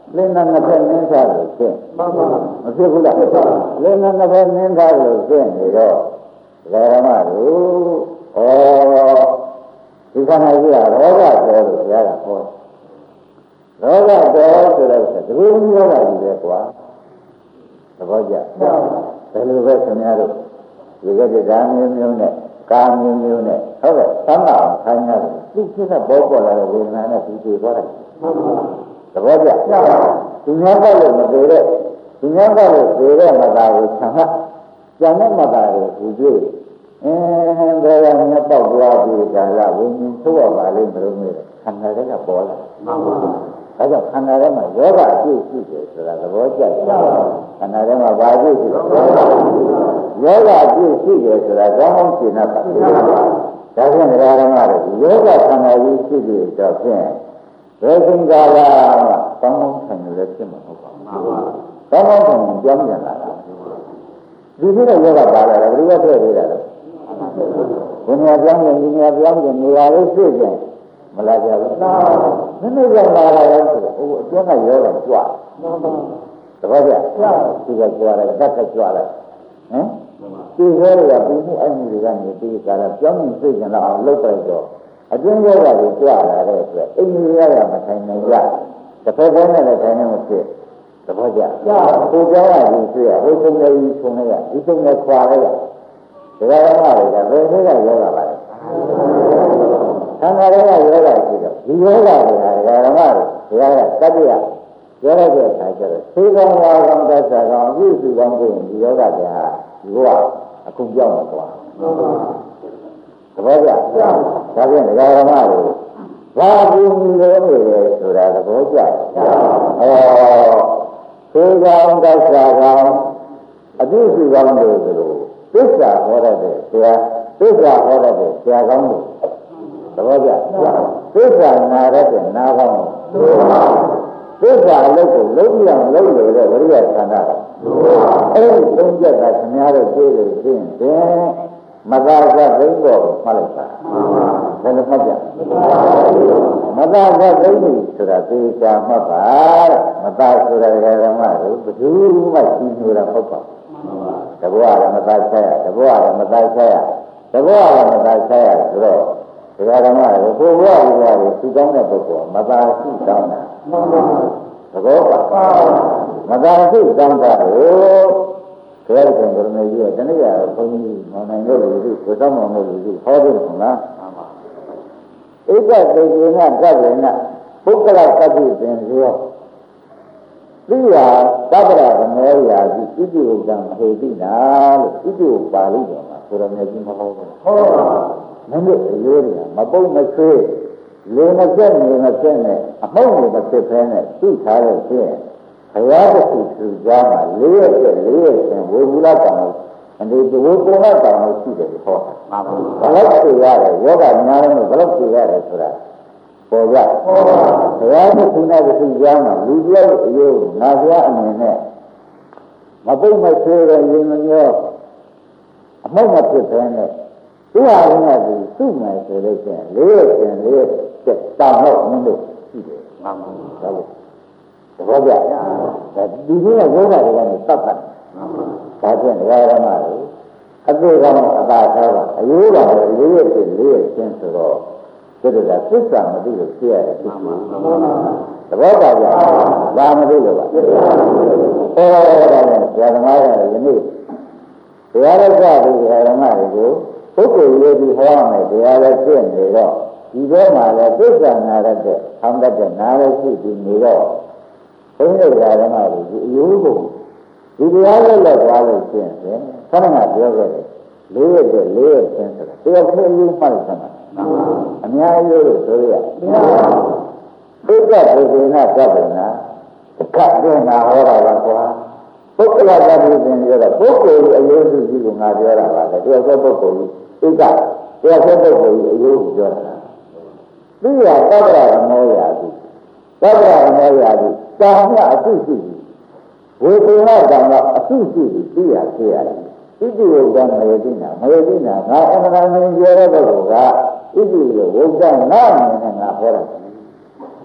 လင်းနဲ့နှစ်ဖက်နင်းထားလို့ရှင်းမှန်ပါမဖြစ်ဘူးလားလင်းနဲ့နှစ်ဖက်နင်းထားလို့ရှင်းနေတော့ဓမ္မတို့ဩဒီခန္ဓာကြီးကရောဂတော်လို့ဘုရားကဟောရောဂတော်ဆိုတော့တကူမျိုးရောဂကြီးပဲကွာသဘောကျဘယ်လိုပဲခင်ဗျားတို့ဒီကတည်းကမျိုးမျိုးနဲ့ကာမျိုးမျိုးနဲ့ဟုတ်ကဲ့သမ်းတော်ခိုင်းရတယ်သူဖြစ်တဲ့ဘောပေါ်လာတဲ့ဝေဒနာနဲ့ဒီပြေသွားတယ်သဘောကျဒီများကလည်းမသေးတဲ့ဒီများကလည်းသေးတဲ့မသားကိုဆံဟာကျန်တဲ့မသားကိုဒီပြေအင်းဒါကမြတ်ပေါက်သွားပြီဒါကဝိညာဉ်သို့ရပါလိမ့်မလို့မျိုးခန္ဓာတွေကပေါ်လာမှန်ပါဘူးဒါကြောင့်ခန္ဓာထဲမှာယောဂအပြည့်ရှိတယ်ဆိုတာသဘောကျတယ်ခန္ဓာထဲမှာဘာအပြည့်ရှိလဲယောဂအပြည့်ရှိတယ်ဆိုတာကောင်းကောင်းရှင်းတတ်ပါတယ်ဒါဖြင့်ဓမ္မဓမ္မတွေယောဂခန္ဓာကြီးရှိပြီတော့ဖြင့်ဘယ်စဉ်ကာလမှာကောင်းကောင်းဆင်လို့ဖြစ်မှာဟုတ်ပါဘူးကောင်းကောင်းဆင်ကြောင်းပြန်လာတာဒီလိုယောဂပါလာတယ်ဘယ်လိုဖြစ်နေတာလဲဒီနေရာပြောင်းရင်ဒီနေရာပြောင်းရင်နေရာလေးဖြစ်ပြန်မလာကြဘူး။နည်းနည်းကြောင့်လာတာရောဆိုတော့ဟိုအတွင်းကရောတော့ကြွား။တပည့်ကြ။ဒီကကြွားတယ်ဓာတ်ကကြွားလိုက်။ဟမ်။ဒီရောရပူမှုအမှုတွေကနေဒီကလာပြောင်းရင်သိကြတော့အောင်လုပ်လိုက်တော့အတွင်းရောကတွေကြွားလာတဲ့အတွက်အိမ်ကြီးရရမထိုင်နိုင်ကြ။တစ်ဖက်ပိုင်းနဲ့လည်းထိုင်နေမဖြစ်။တပည့်ကြ။ဟိုကြောင်းရဒီတွေ့ရဟိုသုံးလေးကြီးထုံလိုက်ရဒီသုံးလေးခွာလိုက်ရ။ဒါကလည်းကဘယ်လိုလဲရောလာပါလဲ။ခန္ဓာတွေကယောဂရှိတော့ဒီယောဂတွေကဓမ္မတွေဘုရားကတတိယပြောလိုက်တဲ့အခါကျတော့သေကောင်းဝါကောင်းတတ်တာကောင်းအပြည့်စုံကောင်းကိုဒီယောဂတွေဟာဒီဘဝအခုပြောင်းတော့သွားသဘောကျဒါဖြင့်ဓမ္မတွေဘာဘူးလို့နေလဲဆိုတာသဘောကျဩသေကောင်းတတ်တာကောင်းအပြည့်စုံကောင်းလို့ဆိုလို့သစ္စာဟောတဲ့ဆရာသစ္စာဟောတဲ့ဆရာကောင်းလို့သဘောကျသစ္စာနာရတဲ့နာကောင်းသစ္စာအလုပ်ကိုလုံးပြအောင်လုပ်လို့တဲ့ဝိရိယသန္တာအဲဒီသုံးချက်ကခင်ဗျားတို့ပြေးလို့ရှင်းတယ်မသာကသိန်းပေါ်မှတ်လိုက်ပါဘယ်လိုမှတ်ကြမသာကသိန်းဆိုတာသေချာမှတ်ပါမသာဆိုတာဓမ္မတို့ဘယ်သူမှရှင်းလို့တော့ဟုတ်ပါတဘောရမသာဆက်ရတဘောရမသာဆက်ရတဘောရမသာဆက်ရဆိုတော့ဒီကဓမ္မတွေကိုဘုရားဘုရားကိုသူကောင်းတဲ့ပုဂ္ဂိုလ်မသာရှိကောင်းတာမှန်ပါသဘောပါမသာရှိကောင်းတာကိုဘုရားရှင်ကရမေကြီးကတနည်းအားဘုန်းကြီးမောင်နိုင်တို့လူကြီးကိုသောမောင်တို့လူကြီးဟောတယ်ဟုတ်လားမှန်ပါဧကတေကိနကဗ္ဗေနပုဂ္ဂလကတိပင်ရောသီယာသဗ္ဗရဗမေယာတိဣတိဥဒ္ဒံဟေတိနာလို့ဣတိဥပါဠိတော်မှာဆိုရမယ်ကြီးမဟုတ်ဘူးဟုတ်ပါမင်းတို့အရိုးတွေကမပုတ်မဆွေးလေမကျက်နေမကျက်နဲ့အမှုန့်တွေမဖြစ်ဖဲနဲ့သိထားလို့ဖြင့်ဘုရားတစ်ခုသူကြားမှာလေးရက်ကျက်လေးရက်ချင်းဝေဘူးလာတောင်လို့အနေဒီဝေကုဏတောင်လို့ရှိတယ်ဟောမှန်ပါဘူးဘယ်လောက်သိရတယ်ယောဂများလို့ဘယ်လောက်သိရတယ်ဆိုတာပေါ်ကြဘုရားတစ်ခုနဲ့တစ်ခုကြားမှာလူပြောက်အယုံနာပြအနေနဲ့မပုတ်မဆွေးတဲ့ရင်မမျိုးအမှုန့်မဖြစ်ဖဲနဲ့သူဟာလည်းဒီသူ့မယ်ဆိုလို့ရှိရင်လေးရခြင်းလေးရတဲ့တောင်းတော့မင်းတို့ရှိတယ်မှန်ပါဘူးဒါလို့သဘောကျဒါဒီလိုယောဂတွေကနေသတ်တတ်ဒါဖြင့်ဒကာရမတွေအသေးကောင်းအသာသားပါအရိုးပါလေလေးရခြင်းလေးရခြင်းဆိုတော့ဒီလိုကသစ္စာမသိလို့ဖြစ်ရတယ်မှန်ပါသဘောပါကြဒါမသိလို့ပါအဲဒါနဲ့ဆရာသမားကယနေ့ဘုရားရကဒီဆရာသမားတွေကိုပုဂ္ဂိုလ်ရေးပြီးဟောမယ်တရားလည်းဖြစ်နေတော့ဒီဘက်မှာလည်းသစ္စာနာရတဲ့ဟောင်းတတ်တဲ့နာရရှိပြီးနေတော့ဘုန်းကြီးဓမ္မတွေဒီအယိုးကိုဒီတရားလည်းလက်သွားလို့ရှင်းတယ်ခဏကပြောခဲ့တယ်လေးရက်တဲ့လေးရက်ချင်းဆိုတာတရားခင်းလေးမှတ်စမ်းအများကြီးလို့ဆိုရသိက္ခာပုဂ္ဂိနာကပ္ပနာကပ်တဲ့နာဟောတာပါကွာပုဂ္ဂလကတိပင်ပြောတာပုဂ္ဂိုလ်အယုစုကြီးကိုငါပြောတာပါလေတရားသောပုဂ္ဂိုလ်ကြီးဣကတရားသောပုဂ္ဂိုလ်ကြီးအယုကိုပြောတာသိရသဗ္ဗရမောယာတိသဗ္ဗရမောယာတိသာမအစုရှိသည်ဝေကုဏကံကအစုရှိသည်သိရဖြစ်ရတယ်ဣတိဝုဒ္ဒမယတိနာမယတိနာငါအမှန်တန်ပြောတဲ့ပုဂ္ဂိုလ်ကဣတိဝုဒ္ဒနာအနေနဲ့ငါဟောတာ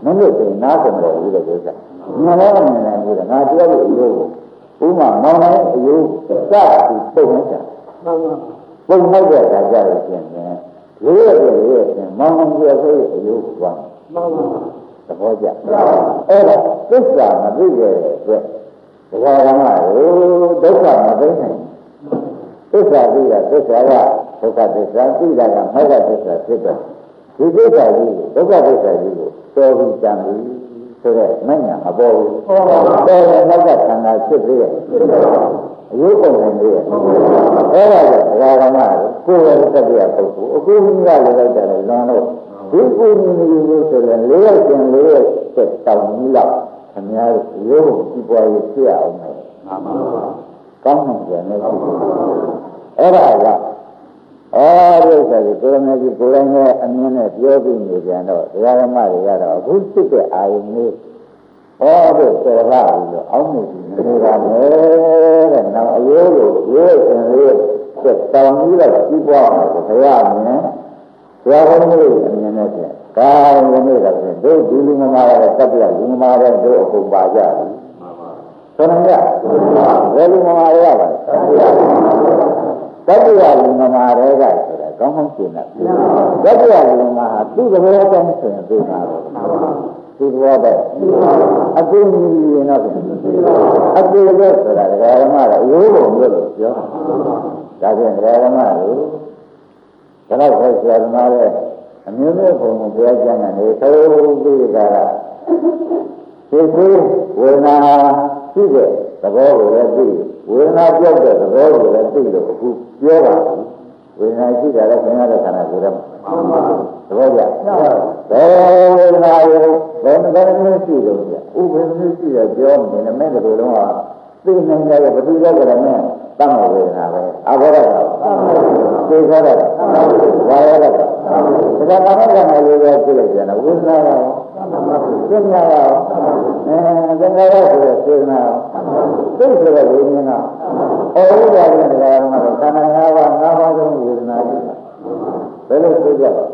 မင်းတို့သိနားကုန်တယ်ဦးတဲ့ကိစ္စငါလည်းမမြင်နိုင်ဘူးငါတရားလို့အယိုးကိုဥမာမောင်နိုင်အယိုးစပြီးပုံနေတာပုံလိုက်တဲ့အခါကျတော့ရှင်လေးရတဲ့လေးရရှင်မောင်နိုင်ကျဆိုအယိုးကွာသဘောကျအဲ့ဒါသစ္စာမသိရတဲ့အတွက်ဒါကမှဒုက္ခမသိနိုင်သစ္စာသိတာသစ္စာကဒုက္ခသစ္စာသိတာကမေဃသစ္စာဖြစ်တယ်ဒီသစ္စာကြီးကိုဒုက္ခသစ္စာကြီးကိုတော်ပြီးတန်ပြီးဆိုတော့မညာမပေါ်ဘူးတော်တယ်နောက်ကခန္ဓာဖြစ်သေးရဲ့အယုတ်ပုံနေသေးရဲ့အဲ့ဒါကဒကာဓမ္မကိုယ်ရဲ့တတိယပုဂ္ဂိုလ်အခုမိကလည်းလိုက်တယ်လွန်လို့ဒီကိုယ်မြင်နေလို့ဆိုရင်လေးရက်ကျင်လေးရက်ဆက်တောင်းကြီးလောက်ခင်ဗျားတို့ရုပ်ကြည့်ပွားရေးဖြစ်အောင်မယ်မှန်ပါပါကောင်းမှန်တယ်လည်းရှိတယ်အဲ့ဒါကအဲဒီဥစ္စာကိုကိုယ်နဲ့ဒီကိုယ်တိုင်းရဲ့အမြင်နဲ့ပြောပြီးနေကြတော့ဒကာဓမ္မတွေကတော့အခုဖြစ်တဲ့အာယုန်လေးဟောတဲ့တော်လာပြီးတော့အောင်းနေပြီနေပါမယ်တဲ့နောက်အရေးကိုရိုးရှင်လေးဆက်တောင်းပြီးတော့ကြီးပွားမှာကိုဘုရားမြင်ဘုရားဟောလေးအမြင်နဲ့ဖြင့်ကာယနဲ့တော့ဖြင့်တို့ဒီလူမမာတဲ့တပ္ပယလူမမာတဲ့တို့အကုန်ပါကြပြီဆိုတော့ဘယ်လူမမာရပါလဲတပ္ပယလူမမာတွေကဆိုတာကောင်းကောင်းရှင်းတာတပ္ပယလူမမာဟာသူ့သဘောတိုင်းဆိုရင်သိမှာပဲသူ့သဘောပဲအကူကြီးရင်တော့အကူပဲဆိုတာဒကာဓမ္မကအယိုးပုံလို့ပြောဒါဖြင့်ဒကာဓမ္မတို့ဒါတော့ဆရာဓမ္မရဲ့အမျိုးမျိုးပုံကိုပြောကြတယ်နေသိပြီးကြတာဒီကိုဝေဒနာရှိတဲ့သဘောကိုလည်းသိဝေဒနာပြောက်တဲ့သဘောကိုလည်းသိလို့အခုပြောပါဘူးဝေဒနာရှိတယ်လည်းခင်ဗျားတို့ခန္ဓာကိုယ်ထဲမှာသဘောကျဘယ်ဝေဒနာကိုဘယ်မှာလည်းရှိလို့ပြဥပ္ပေမျိုးရှိရပြောနေတယ်မဲ့တဲ့လုံးကသိနေကြရဲ့ဘယ်သူလဲကြတယ်မဲ့တမ္မဝေဒနာပဲအဘောရတာသိကြတယ်ဝါရတာဒါကဘာမှမလုပ်လို့ဖြစ်လိုက်တယ်နော်ဝေဒနာရောသိညာရောအဲသင်္ခါရဆိုတဲ့စေနာသိဆိုတဲ့ဝိညာဉ်ကအော်ဥပါဒနဲ့တရားမှာခန္ဓာ၅ပါး၅ပါးသောဝေဒနာကြီးဘယ်လိုသိကြလဲ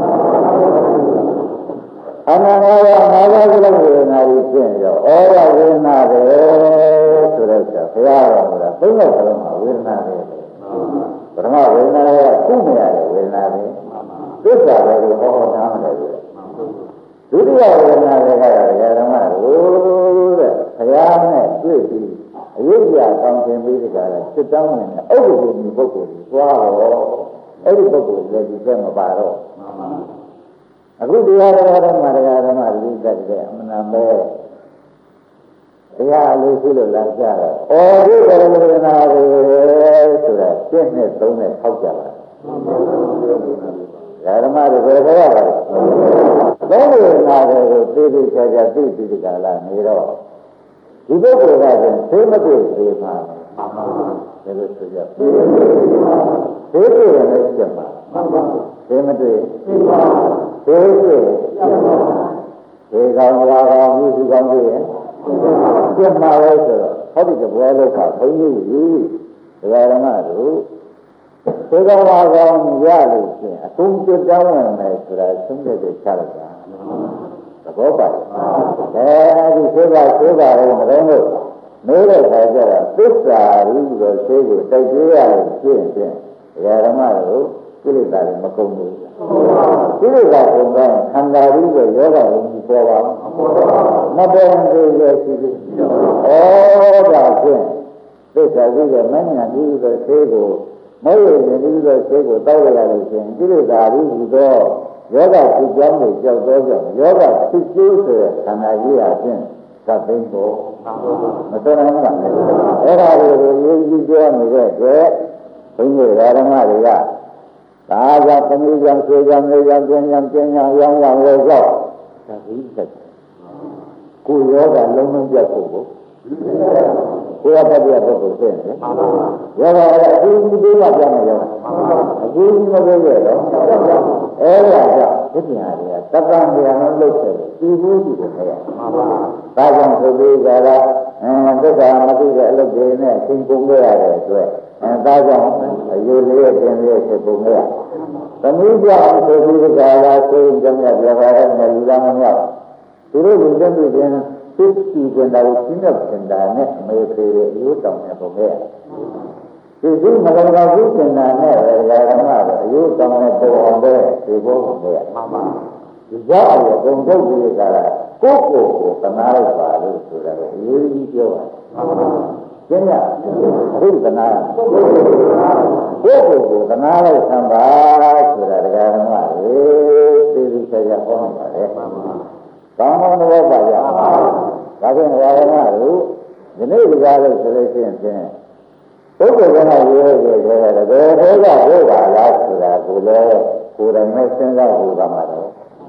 ခန္ဓာ၅ပါး၅ပါးသောဝေဒနာကြီးဖြစ်ရောဩရဝေဒနာပဲဆိုတဲ့ဆရာဘုရားတော်ကသုံးလောက်ကတော့ဝေဒနာပဲပထမဝေဒနာကခုနေရတဲ့ဝေဒနာပဲသစ္စာလည်းဟောဟောထားတယ်လို့ဒုတိယဝေဒနာတွေကတော့ဓမ္မတို့တဲ့ဘုရားနဲ့တွေ့ပြီးအယုဒ္ဓရာကောင်းခြင်းပြီးတကယ်စစ်တောင်းနေတဲ့ဥပ္ပဒေမျိုးပုဂ္ဂိုလ်ကြီးသွားတော့အဲ့ဒီပုဂ္ဂိုလ်လည်းဒီကဲမပါတော့အခုတရားတော်ဓမ္မတရားဓမ္မလူသက်တဲ့အမှန်တမ်းတရားလေးရှိလို့လာကြတော့အော်ဒီဝေဒနာတွေဆိုတာပြည့်နဲ့သုံးနဲ့ထောက်ကြပါဓမ္မတွေဘယ်လိုရပါလဲဘယ်လိုနာတွေကိုသိသိချာချာသိပြီးဒီကလာနေတော့ဒီပုဂ္ဂိုလ်ကဆိုသိမတွေ့သေးပါဘူးဘယ်လိုဆိုကြသိတွေ့ရမယ်ချက်ပါသိမတွေ့သိတွေ့ဒီကောင်လာကောင်မြည်ကောင်တွေ့ရင်ပြတ်မှာပဲဆိုတော့ဟောဒီတပွဲလောက်ကဘုန်းကြီးကြီးဒကာဓမ္မတို့ဒီကောင်လာကောင်ရလို့ရှင်အကုန်ပြတ်တောင်းဝင်မယ်ဆိုတာသုံးတဲ့ချလိုက်တာသဘောပါအဲဒီသေဘာသေဘာတော့မတော့လို့နိုးတဲ့ခါကျတော့သစ္စာရူလို့သိကိုတိုက်ပြေးရလို့ရှင်းရှင်းဒကာဓမ္မတို့ကိလေသာတွေမကုန်ဘူးကိလေသာကုန်တော့ခန္ဓာရူရဲ့ယောဂဝင်ပြီးပေါ်ပါမပေါ်သေးရဲ့ရှိသေးဩဒါဖြင့်သစ္စာကြီးရဲ့မဉ္ဇဏ်ကြီးရဲ့သိကိုမဟုတ်ရင်ဒီလိုသိကိုတောက်ရရလို့ရှင်ကိလေသာရူသောယောဂဖြစ်ကြောင်းကိုကြောက်တော့ကြောင့်ယောဂဖြစ်ကျိုးဆိုတဲ့ခန္ဓာကြီးအချင်းသတ်သိမ်းဖို့မတော်နိုင်ပါနဲ့အဲ့ဒါတွေကိုရေးကြည့်ပြောနေတဲ့အတွက်ဘုန်းကြီးဓမ္မတွေကဒါကြောင့်သမီးကြောင့်ဆွေကြောင့်မျိုးကြောင့်ကျင်းကြောင့်ကျင်းကြောင့်ရောင်းရောင်းရောကြောက်ဒါပြီးသက်ကိုယောဂလုံးလုံးပြတ်ဖို့ကိုကိုယ်ကတည်းကပုဂ္ဂိုလ်ဖြစ်နေရောဂါရအကြီးကြီးသေးမှပြောင်းနေရောအကြီးကြီးမပြောရတော့အဲ့ဒါကြောင့်ဒီပြန်တွေကတက္ကံပြန်လုံးလုပ်တယ်ဒီဘူးဒီကိုခဲ့ရဒါကြောင့်ဆိုပြီးကြလားအဲသစ္စာမသိတဲ့အလုပ်တွေနဲ့သင်ပုံခဲ့ရတဲ့အတွက်အဲဒါကြောင့်အယုလေးရဲ့တင်လေးဖြစ်ပုံခဲ့ရသမီးကြောင့်ဆိုပြီးကြလားဆိုရင်ကြောင့်ပြပါရတဲ့လူလာမမြောက်သူတို့လူတွေပြည်ရင်သိစီကျင်တာကိုရှင်းတော့ကျင်တာနဲ့အမေဖေရဲ့အယုတောင်းနဲ့ပုံခဲ့ဒီဒီမကကဘူးကျင်တာနဲ့ဗေဒကမကအယုတောင်းနဲ့ပုံအောင်တဲ့ဒီဘောပုံခဲ့မှန်ပါဒီကြောင့်အကုန်ထုတ်ပြီးကြတာကိုယ့်ကိုယ်ကိုသနာလိုက်ပါလို့ဆိုတာကိုအရေးကြီးပြောတာမှန်ပါကျင်းရအခုသနာကိုယ့်ကိုယ်ကိုသနာလိုက်သံပါဆိုတာဒကာဓမ္မတွေသိသိချာချာဟောနေပါလေမှန်ပါကောင်းကောင်းတော့ပါရပါဒါဖြင့်ဒကာဓမ္မတို့ဒီနေ့ဒီကားလို့ဆိုလို့ရှိရင်ဖြင့်ပုဂ္ဂိုလ်ကရေးရရေးဆိုတဲ့တကယ်တော့ကဘုရားလားဆိုတာကိုလည်းကိုယ်တိုင်နဲ့စဉ်းစားဖို့ကမှတော့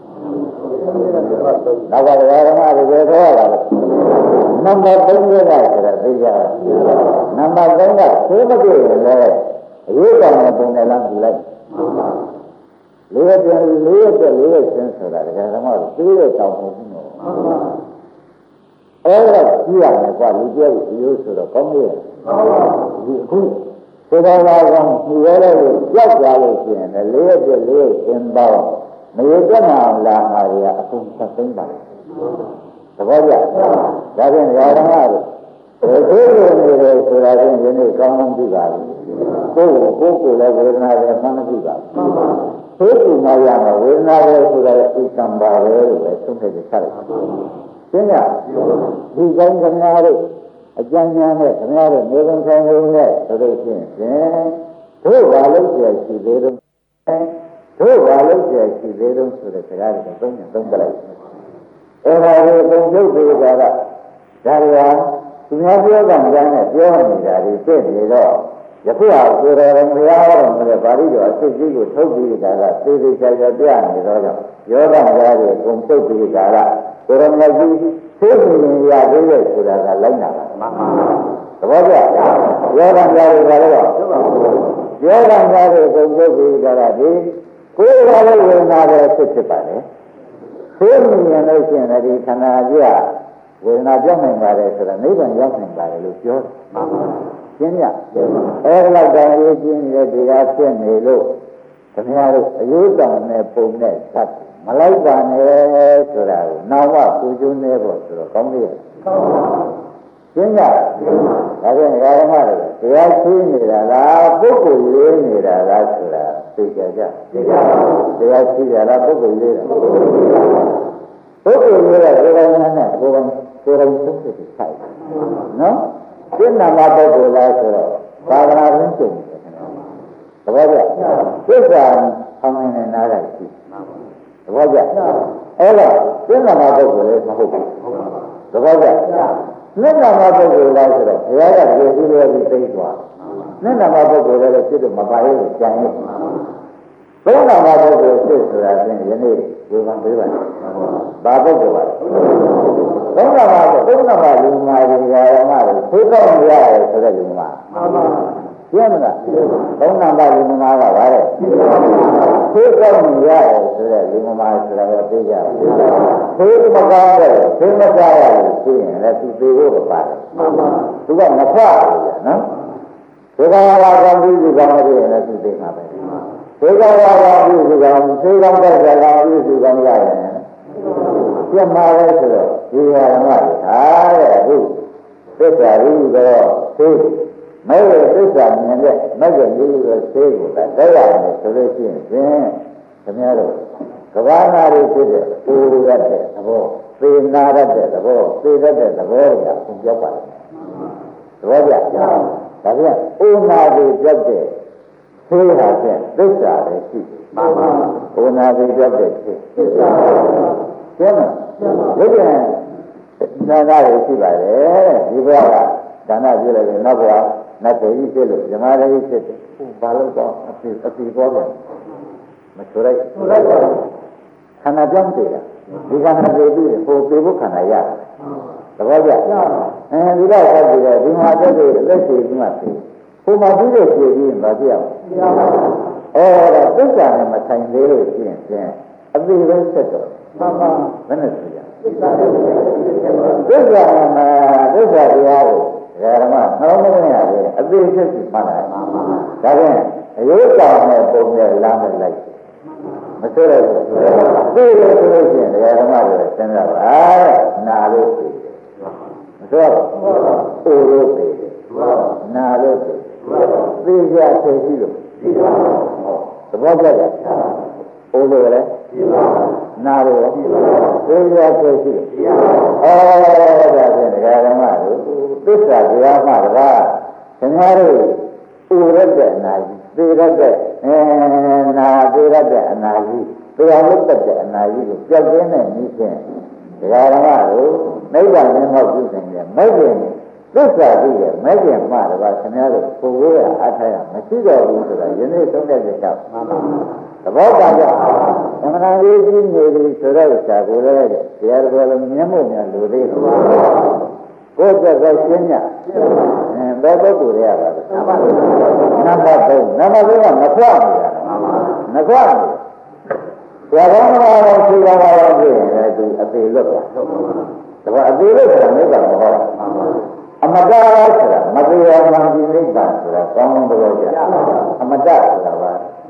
နောက်ကဒကာဓမ္မတွေပဲတော့လာတယ်နံပါတ်သုံးကဆိုတာသိကြတယ်နံပါတ်သုံးကသိမကြည့်ရင်လည်းအရေးကောင်းတဲ့ပုံနဲ့လမ်းပြလိုက်လေးရပြန်လေးရတဲ့လေးရချင်းဆိုတာဒကာဓမ္မတို့သိတဲ့တောင်းဖို့ဘူးနော်အဲ့ဒါကြည့်ရမယ်ကွာလူပြောဒီလိုဆိုတော့ကောင်းရဲ့ဒီအခုသေတော်လာကောင်ဒီရဲတဲ့ကိုကြောက်ကြလို့ရှိရင်လည်းလေးရတဲ့လေးရချင်းပေါ့မရတဲ့နာလာမှာတွေကအကုန်ဆက်သိမ့်ပါလေသဘောကျဒါဖြင့်ဓမ္မတို့ဘယ်လိုနေလဲဆိုတာချင်းဒီနေ့ကောင်းကောင်းသိပါဘူးကိုယ်ကိုယ်ကိုယ်လည်းဝေဒနာတွေမှန်းမသိပါဘူးသိပြီမှရမှာဝေဒနာတွေဆိုတာအိကံပါပဲလို့ပဲသုံးခဲ့ချက်လိုက်ရှင်းရဒီကောင်းကမားတို့အကျဉ်းများနဲ့ခင်ဗျားတို့နေကုန်ဆိုင်ကုန်နဲ့ဆိုလို့ရှိရင်တို့ဘာလို့ကြည့်ရှိသေးတော့တို့ဘာလို့ကြည့်ရှိသေးတော့ဆိုတဲ့စကားတွေသုံးရင်သုံးကြလိုက်အဲ့ဒါကိုပုံချုပ်ပြီးကြတာဒါတွေကသူများပြောတဲ့ကြမ်းနဲ့ပြောနေတာတွေပြည့်နေတော့ယခုဟာကိုယ်တော်ဘုရားဟောတော်မူတဲ့ပါဠိတော်အစစ်ကြီးကိုထုတ်ပြီးကြတာသေသေးချာချာပြနေတော့ကြောင့်ယောဂများတွေပုံချုပ်ပြီးကြတာကိုယ်တော်မြတ်ကြီးသိမြင်ရသေးတယ်ဆိုတာကလိုက်နာတာမှန်ပါသဘောကျယောဂများတွေဘာလို့လဲယောဂများတွေပုံချုပ်ပြီးကြတာဒီကိုယ်တော်လည်းဝေဒနာပဲဖြစ်ဖြစ်ပါလေသိမြင်လို့ရှိရင်ဒီခန္ဓာကြီးကဝေဒနာပြောင်းနိုင်ပါတယ်ဆိုတာနိဗ္ဗာန်ရောက်နိုင်ပါတယ်လို့ပြောတယ်မှန်ပါရှင်းရအဲ့လောက်တောင်ရေးကျင်းနေတဲ့ဒီဟာဖြစ်နေလို့ခင်ဗျားတို့အယုတောင်နဲ့ပုံနဲ့သတ်မလိုက်ပါနဲ့ဆိုတာကိုနောက်ဝပူဇုံနေဖို့ဆိုတော့ကောင်းသေးရဲ့ရှင်းရဒါဖြင့်ဓမ္မတွေတရားရှင်းနေတာလားပုဂ္ဂိုလ်ရေးနေတာလားဆိုတာသိကြကြသိကြပါဘူးတရားရှင်းရလားပုဂ္ဂိုလ်ရေးတာပုဂ္ဂိုလ်ရေးတာပုဂ္ဂိုလ်ရေးတဲ့ဒီကောင်နဲ့ဒီကောင်ကိုယ်တော်သုံးဖြစ်ပြီးဆိုင်နော်စိတ်နာမပုဂ္ဂိုလ်လားဆိုတော့သာသနာ့ရင်းကျုံတယ်ခင်ဗျာသဘောကျသစ္စာဖောင်းနေနားလိုက်ရှိသဘောကျအဲ့တော့စိတ်နာမပုဂ္ဂိုလ်လည်းမဟုတ်ဘူးသဘောကျနိဗ္ဗာန်ပုဂ္ဂိုလ်လားဆိုတော့ဘုရားကကျေစုရပြီးသိသွားနိဗ္ဗာန်ပုဂ္ဂိုလ်လည်းဖြစ်တော့မပါရဲ့ကြံရဲ့ဘုရားနာမပုဂ္ဂိုလ်ဖြစ်ဆိုတာဖြင့်ယနေ့ဒီကံပေးပါဘာပုဂ္ဂိုလ်ပါဘုရားနာမဘုရားနာမလူမာဒီဃာရမတွေသိကောင်းရရဲဆိုတဲ့လူမာမှန်ပါရှင်းမလားဘုရားနာမလူမာကပါတဲ့သိကောင်းရရဲဆိုတဲ့လူမာဆိုတာကိုသိကြပါသိမကောင်းတဲ့သိမကြရလို့ရှိရင်လည်းသူသိဖို့တော့ပါတယ်မှန်ပါသူကမဖတ်ဘူးကြာနော်ဒီကောင်လာကောင်းပြီးဒီကောင်မသိရင်လည်းသူသိမှာပဲဒီကောင်လာကောင်းပြီးဒီကောင်သိကောင်းတဲ့ကောင်ပြီးဒီကောင်ရရင်ပြတ်မှာလဲဆိုတော့ဒီဟာကဟာတဲ့အခုသစ္စာရင်းတော့သိမဲသစ္စာမြင်တဲ့မဂ္ဂင်ကြီးကိုသိကိုလည်းတရားနဲ့ဆိုလို့ရှိရင်ဖြင့်ခင်ဗျားတို့ကဘာနာတွေဖြစ်တဲ့ပူရတဲ့သဘောသေနာရတဲ့သဘောသေရတဲ့သဘောတွေကပုံပြောပါလိမ့်သဘောကျဒါပြန်ဥနာတွေပြတ်တဲ့သိဟာဖြင့်သစ္စာပဲရှိမှန်ပါဥနာတွေပြတ်တဲ့သိသစ္စာကျမ်းမှာဒီပြန်နာနာတွေရှိပါတယ်ဒီဘက်ကဒါနပြလိုက်ရင်နောက်ဘက်ကနတ်တွေကြီးဖြစ်လို့ဇမားတွေဖြစ်တယ်ဘာလို့တော့အပြည့်အပြည့်ပေါ်တယ်မဆိုလိုက်ဆိုလိုက်ပါခန္ဓာပြောင်းသေးတာဒီခန္ဓာတွေပြီးဟိုပြေဖို့ခန္ဓာရတယ်သဘောကျအဲဒီတော့ဆက်ပြီးတော့ဒီမှာတက်ပြီးလက်ရှိဒီမှာသိဟိုမှာပြီးတဲ့ဖြည့်ပြီးရင်မသိရဘူးအဲ့ဒါသစ္စာနဲ့မဆိုင်သေးလို့ရှိရင်ဖြင့်အပြည့်လုံးဆက်တော့မှန်ပါဘယ်နဲ့ဆိုရသစ္စာနဲ့သစ္စာမှာသစ္စာတရားကိုဓမ္မနှလုံးသွင်းရတယ်အသေးစိတ်မှတ်လိုက်ပါဒါဖြင့်အယုတ်ကောင်နဲ့ပုံနဲ့လမ်းနဲ့လိုက်မဆိုရဘူးသိတယ်ဆိုလို့ရှိရင်တရားဓမ္မတွေစဉ်းစားပါနာလို့သိတယ်မဆိုရဘူးအိုလို့သိတယ်နာလို့သိသိကြသိရှိလို့သိပါသဘောကျတယ်အိုလို့လည်းနာလို့သိကြသိရှိလို့ဩဒါဖြင့်တရားဓမ္မတို့သစ္စာတရားမှတကားခင်ဗျားတို့ဥရတဲ့အနာကြီးသေရတဲ့အနာသေရတဲ့အနာကြီးတရားလို့တတ်တဲ့အနာကြီးကိုကြောက်ရင်းနဲ့ဤဖြင့်တရားဓမ္မတို့နိဗ္ဗာန်နဲ့ဟောပြုနိုင်တယ်မဲ့ခင်သစ္စာသိတယ်မဲ့ခင်မှတပါခင်ဗျားတို့ကိုယ်ကိုယ်ရအထာရမရှိတော့ဘူးဆိုတာယနေ့သုံးတဲ့ကြောက်မှန်ပါသဘောကျကြအမှန်တရားကြီးနေပြီဆိုတော့ဥစ္စာကိုလည်းတရားတော်လည်းမျက်မှောက်များလိုသေးတယ်ကိုယ်ကလည်းရှင်းညအဲဘယ်ပုဂ္ဂိုလ်ရပါလဲနံပါတ်နံပါတ်သုံးနံပါတ်သုံးကမခွနေတာမခွနေဆရာတော်ကတော့ဖြေပါပါလို့ပြင်တယ်သူအသေးလွတ်ပါဒါကအသေးလွတ်ဆိုတာမိဘမဟုတ်အမတ္တဆိုတာမတရားမှန်ပြီးနိဗ္ဗာန်ဆိုတာကောင်းကောင်းသဘောကျအမတ္တဆိုတာပါ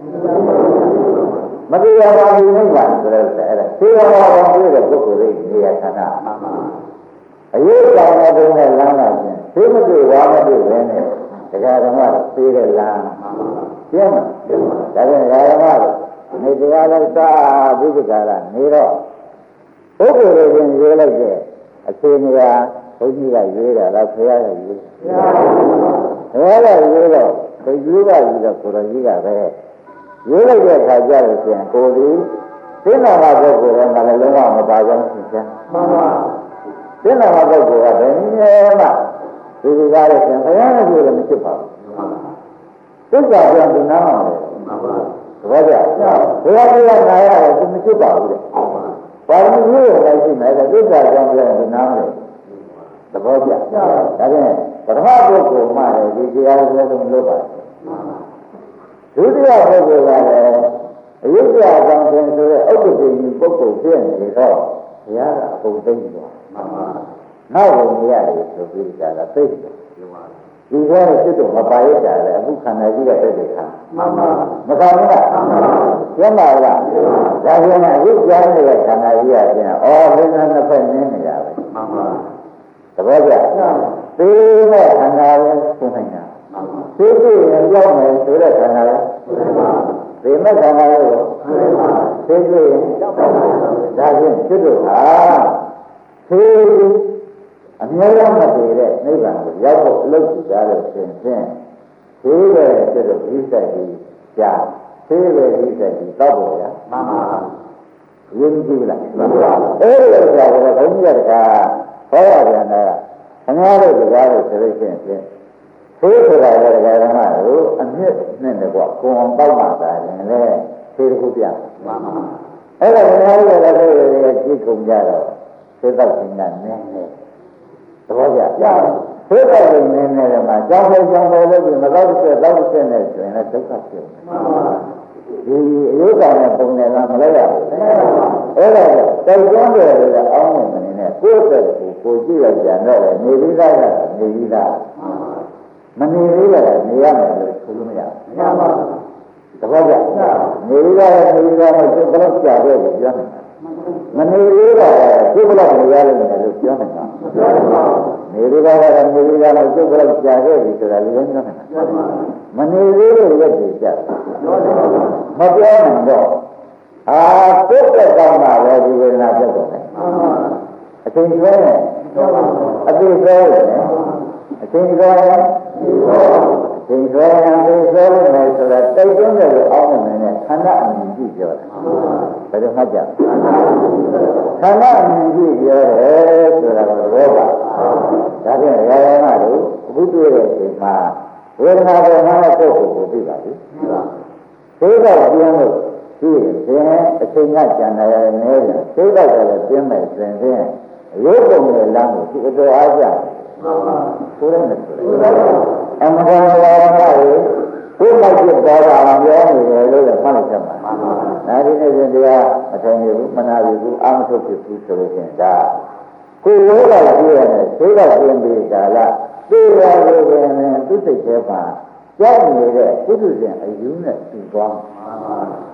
မတရားမှန်ပြီးနိဗ္ဗာန်ဆိုတာအဲ့ဒါသေဘာဝပြည့်တဲ့ပုဂ္ဂိုလ်တွေနေရာဌာနအယုဒ္ဓောင်းတဲ့လမ်းလာခြင်းသိမတွေ့ဝါမတွေ့ပဲနဲ့တရားဓမ္မသိတဲ့လမ်းရှင်းမလားဒါပြန်တရားဓမ္မနေတရားလိုက်သာဘုရားကနေတော့ပုဂ္ဂိုလ်တွေချင်းရေးလိုက်တဲ့အချိန်ကဘုန်းကြီးကရေးတာလားဆရာကရေးဆရာကရေးတော့ဘုရားကရေးတော့ကိုတော်ကြီးကပဲရေးလိုက်တဲ့အခါကျတော့ရှင်ကိုဒီသိနာမပုဂ္ဂိုလ်ကလည်းလုံးဝမပါကြောင်းသိချင်မှန်ပါသိနာမပုဂ္ဂိုလ်ကဘယ်နည်းမှဒီဒီကားလို့ရှင်ဘုရားနဲ့ပြောလို့မဖြစ်ပါဘူးသစ္စာပြန်ဒီနားမှာလေမှန်ပါသဘောကျဘုရားပြရနာရတယ်သူမဖြစ်ပါဘူးတဲ့ပါဠိမျိုးကိုလည်းရှိမယ်တဲ့သစ္စာပြန်ပြန်ဒီနားမှာလေသဘောကျဒါဖြင့်ပထမပုဂ္ဂိုလ်မှလည်းဒီတရားကိုလည်းလုပ်ပါဒုတိယပုဂ္ဂိုလ်ကလည်းအယုဒ္ဓအကောင်သင်ဆိုတဲ့ဥပ္ပဒေကြီးပုဂ္ဂိုလ်ဖြစ်နေတော့ဘုရားကအကုန်သိနေတော့မှန်ပါနောက်ဘုရားရတယ်ဆိုပြီးကြတာသိတယ်ဒီကဲစစ်တော့မပါရကြတယ်အခုခန္ဓာကြီးကတည်းကခါမှန်ပါမကောင်းဘူးလားမှန်ပါကျမ်းပါလားဒါပြန်အခုကြားနေတဲ့ခန္ဓာကြီးကပြန်ဩဘယ်နဲ့နှစ်ဖက်နင်းနေရပဲမှန်ပါသဘောကျသေတဲ့ခန္ဓာကိုသိနိုင်တာမှန်ပါသိပြီးရင်ကြောက်မယ်ဆိုတဲ့ခန္ဓာကိုသိပါသေမဲ့ခန္ဓာကိုသိပါသိပြီးရင်ကြောက်ပါဒါဖြင့်စစ်တော့ဟာသေအများအားမတည်တဲ့နိဗ္ဗာန်ကိုရောက်ဖို့အလုပ်ကြည့်ကြလို့ရှင်ဖြင့်သေတဲ့စစ်တော့ဒီစိတ်ကြီးကြာသေတဲ့ဒီစိတ်ကြီးတောက်ပေါ်ရမှန်ပါရင်းကြည့်လားမှန်ပါအဲ့ဒီလိုကြာတော့ဘုန်းကြီးကတည်းကဟောရပြန်တာအများတို့ကြကားလို့ဆိုလို့ရှိရင်ဖြင့်သေဆိုတာလည်းတရားဓမ္မကိုအမြင့်နဲ့လည်းကွာကိုယ်အောင်တောက်မှသာရင်လည်းသေတစ်ခုပြမှန်ပါအဲ့ဒါတရားတွေလည်းလည်းကြည့်ကုန်ကြတော့သေတော့ရှင်ကနည်းနည်းသဘောကျကြာသေတော့ရှင်နည်းနည်းလည်းမှကြောင်းပဲကြောင်းပဲလို့ပြီးမတော့ဆက်တော့ဆက်နေဆိုရင်လည်းဒုက္ခဖြစ်မှန်ပါဒီအယုဒ္ဓနဲ့ပုံနဲ့လားမလိုက်ရဘူးအဲ့ဒါတိုက်တွန်းတယ်လည်းအောင်းနေမနေနဲ့ကိုယ့်အတွက်ကိုကိုကြည့်ရကြတော့လေနေပြီးသားကနေပြီးသားမနေသေးလည်းနေရမယ်လို့ဆိုလို့မရဘူးမှန်ပါသဘောကျနေပြီးသားနေပြီးသားနဲ့ဘယ်လိုကြာတယ်လို့ပြောနေတာမနေသေးတာကျုပ်ဘလောက်နေရတယ်လို့ပြောနေတာနေပြီးသားကနေပြီးသားနဲ့ကျုပ်ဘလောက်ကြာတယ်ဆိုတာလည်းပြောနေတာမနေသေးလို့လက်တွေကြာမပြောနိုင်တော့အာကိုယ်တက်ကောင်းတာပဲဒီဝေဒနာဖြစ်တော့တယ်အချိန်ကျွဲတယ်အသိကျွဲတယ်အချိန်ကျွဲတယ်အချိန်ကျွဲရင်သိကျွဲမယ်ဆိုတော့တိတ်တွင်းတယ်လို့အောင်းနေတယ်ခန္ဓာအမြင်ကြည့်ပြောတယ်ဘယ်လိုမှကြခန္ဓာအမြင်ကြည့်ပြောတယ်ဆိုတာကဘောပါဒါဖြင့်ရာယနာတို့အခုတွေ့တဲ့အချိန်မှာဝေဒနာပေါ်မှာပုဂ္ဂိုလ်ကိုသိပါပြီသိတော့ပြန်လို့ဒီရင်အချိန်ကကြံတယ်နေတယ်သိတော့လည်းပြင်းမယ်ဆိုရင်အယုတ်ပုံနဲ့လမ်းကိုဒီအတော်အားကြမှန်ပါဆိုရမယ်ဆိုရအမှန်တရားဝါဒကိုကိုယ်လိုက်ဖြစ်သွားတာပြောနေတယ်လို့လည်းမှတ်လိုက်ချက်ပါမှန်ပါဒါဒီနေ့စဉ်တရားအထိုင်နေဘူးမနာဘူးအာမထုတ်ဖြစ်ဘူးဆိုလို့ရှိရင်ဒါကိုယ်ရောကကြည့်ရတယ်သိတော့ပြင်းပြီးဒါလားသိရလို့ပဲသူစိတ်ထဲမှာကြောက်နေတဲ့ပုထုဇဉ်အယူနဲ့တူသွားမှန်ပါ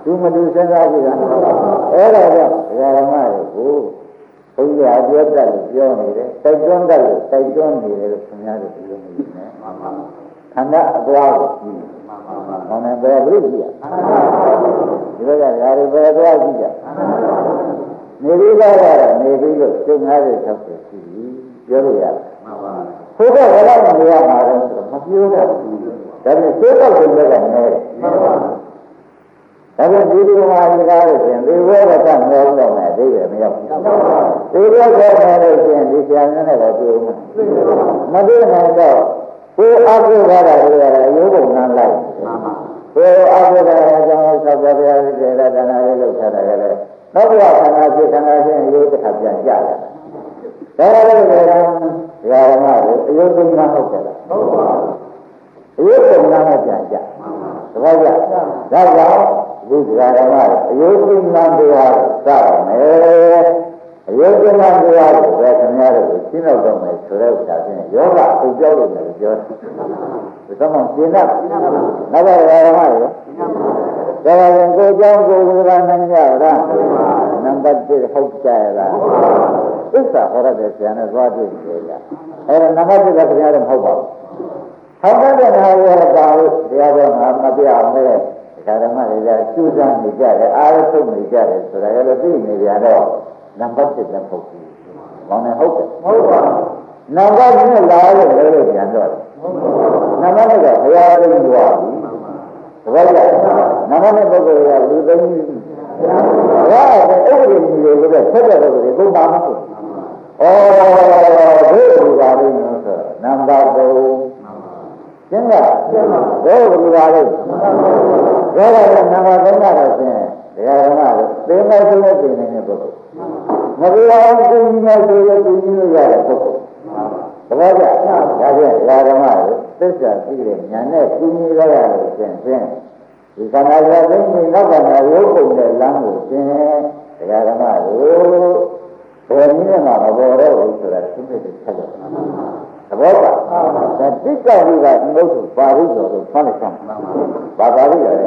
သူမတူစဉ်းစားကြည့်တာအဲ့ဒါကြောင့်ဒကာဓမ္မတွေကိုဘုရားအပြောတတ်လို့ပြောနေတယ်တိုက်တွန်းတတ်လို့တိုက်တွန်းနေတယ်လို့ခင်ဗျားတို့ပြောနေတယ်မှန်ပါပါခန္ဓာအသွားကိုကြည့်မှန်ပါပါဘာနဲ့ဘယ်လိုကြည့်ရဒီဘက်ကဓာရီဘယ်သွားကြည့်ကြနေပြီးတော့နေပြီးလို့ကျုံငါးတွေ၆၀ရှိပြီပြောလို့ရတယ်မှန်ပါဘုရားဘယ်လောက်နေရမှာလဲဆိုတော့မပြောတတ်ဘူးဒါပေမဲ့သိတော့ဘယ်လိုကနေမှန်ပါဒါပေမဲ့ဒီလိုမှဒီကားလို့ရှင်ဒီဘက်ကတည်းကပြောတော့မယ်သိတယ်မရောက်ဘူးဒီဘက်ကလည်းလို့ရှင်ဒီဆရာနဲ့လည်းပြောမှာမသိနိုင်တော့ကိုယ်အကုသတာတွေကအယုဘုံနာလိုက်ကိုယ်အကုသတာအကြောင်းဆောက်ပြပြရတဲ့ဒါနလေးလုပ်ထားတယ်လေနောက်ဘဝခန္ဓာဖြစ်ခန္ဓာချင်းအယုတစ်ခါပြန်ကြတယ်ဒါလည်းပဲဓမ္မကိုအယုဘုံနာဟုတ်တယ်လားဟုတ်ပါဘူးအယုဘုံနာနဲ့ပြန်ကြတပည့်ကြဒါကြောင့်ဒီဓမ္မအယုဘုံနာတရားစရမယ်အယုဒ္ဓမတရားကိုပဲခင်ဗျားတို့ရှင်းတော့မယ်ဆိုတဲ့ဥစ္စာဖြင့်ယောဂအုပ်ပြောလို့လည်းပြောတယ်။ဒါမှမဟုတ်ရှင်းတော့နောက်တော့ဓမ္မရောဒါကလည်းကိုယ်ကြောင့်ကိုယ်ကနိုင်ကြတာနံပါတ်တစ်ဟုတ်ကြရလားသစ္စာဟောရတဲ့ဆရာနဲ့သွားတွေ့ကြရအဲ့ဒါနံပါတ်တစ်ကခင်ဗျားတို့မဟုတ်ပါဘူး။ဟောတဲ့နာရောပါလို့တရားတော်မှာမပြအောင်လေဓမ္မတွေကကျူးစမ်းနေကြတယ်အားထုတ်နေကြတယ်ဆိုတာလည်းသိနေကြတော့နံပါတ်တစ်လည်းဟုတ်ဘူး။ဘောင်းနဲ့ဟုတ်တယ်။ဟုတ်ပါဘူး။နံပါတ်နဲ့လာလို့လည်းလို့ပြန်တော့တယ်။နံပါတ်ကဘုရားသိလို့ပါဘူး။တပည့်ကနံပါတ်နဲ့ပုဂ္ဂိုလ်ကလူသိင်းကြီး။ဘုရားကဥပဒေကြီးတွေလို့ဆက်တဲ့ပုဂ္ဂိုလ်တွေဘုရားမဟုတ်ဘူး။အော်ဘုရားလေးလို့ဆိုနံပါတ်သုံးရှင်းလားရှင်းပါဘုရားလေးဒါကလည်းနံပါတ်သုံးကတော့ရှင်းတရားဓမ္မကိုသိမဲ့ဆုံးနဲ့ပြင်နေတဲ့ပုဂ္ဂိုလ်မပြောင်းကိုကြီးနဲ့ဆိုရကိုကြီးလို့ရတဲ့ပုဂ္ဂိုလ်တပည့်ကြဒါဖြင့်တရားဓမ္မကိုသစ္စာသိတဲ့ဉာဏ်နဲ့ကြီးကြီးရရလို့ရှင်းရှင်းဒီခန္ဓာကိုယ်သိနေနောက်ကနာရုပ်ပုံတဲ့လမ်းကိုရှင်းတရားဓမ္မကိုဘယ်နည်းနဲ့မှမပေါ်တော့ဘူးဆိုတာသိတဲ့ဆက်လို့သဘောပါဒါတိက္ကဝိကမုတ်သူပါဠိတော်ကိုဖတ်လိုက်စမ်းဘာပါဠိလဲ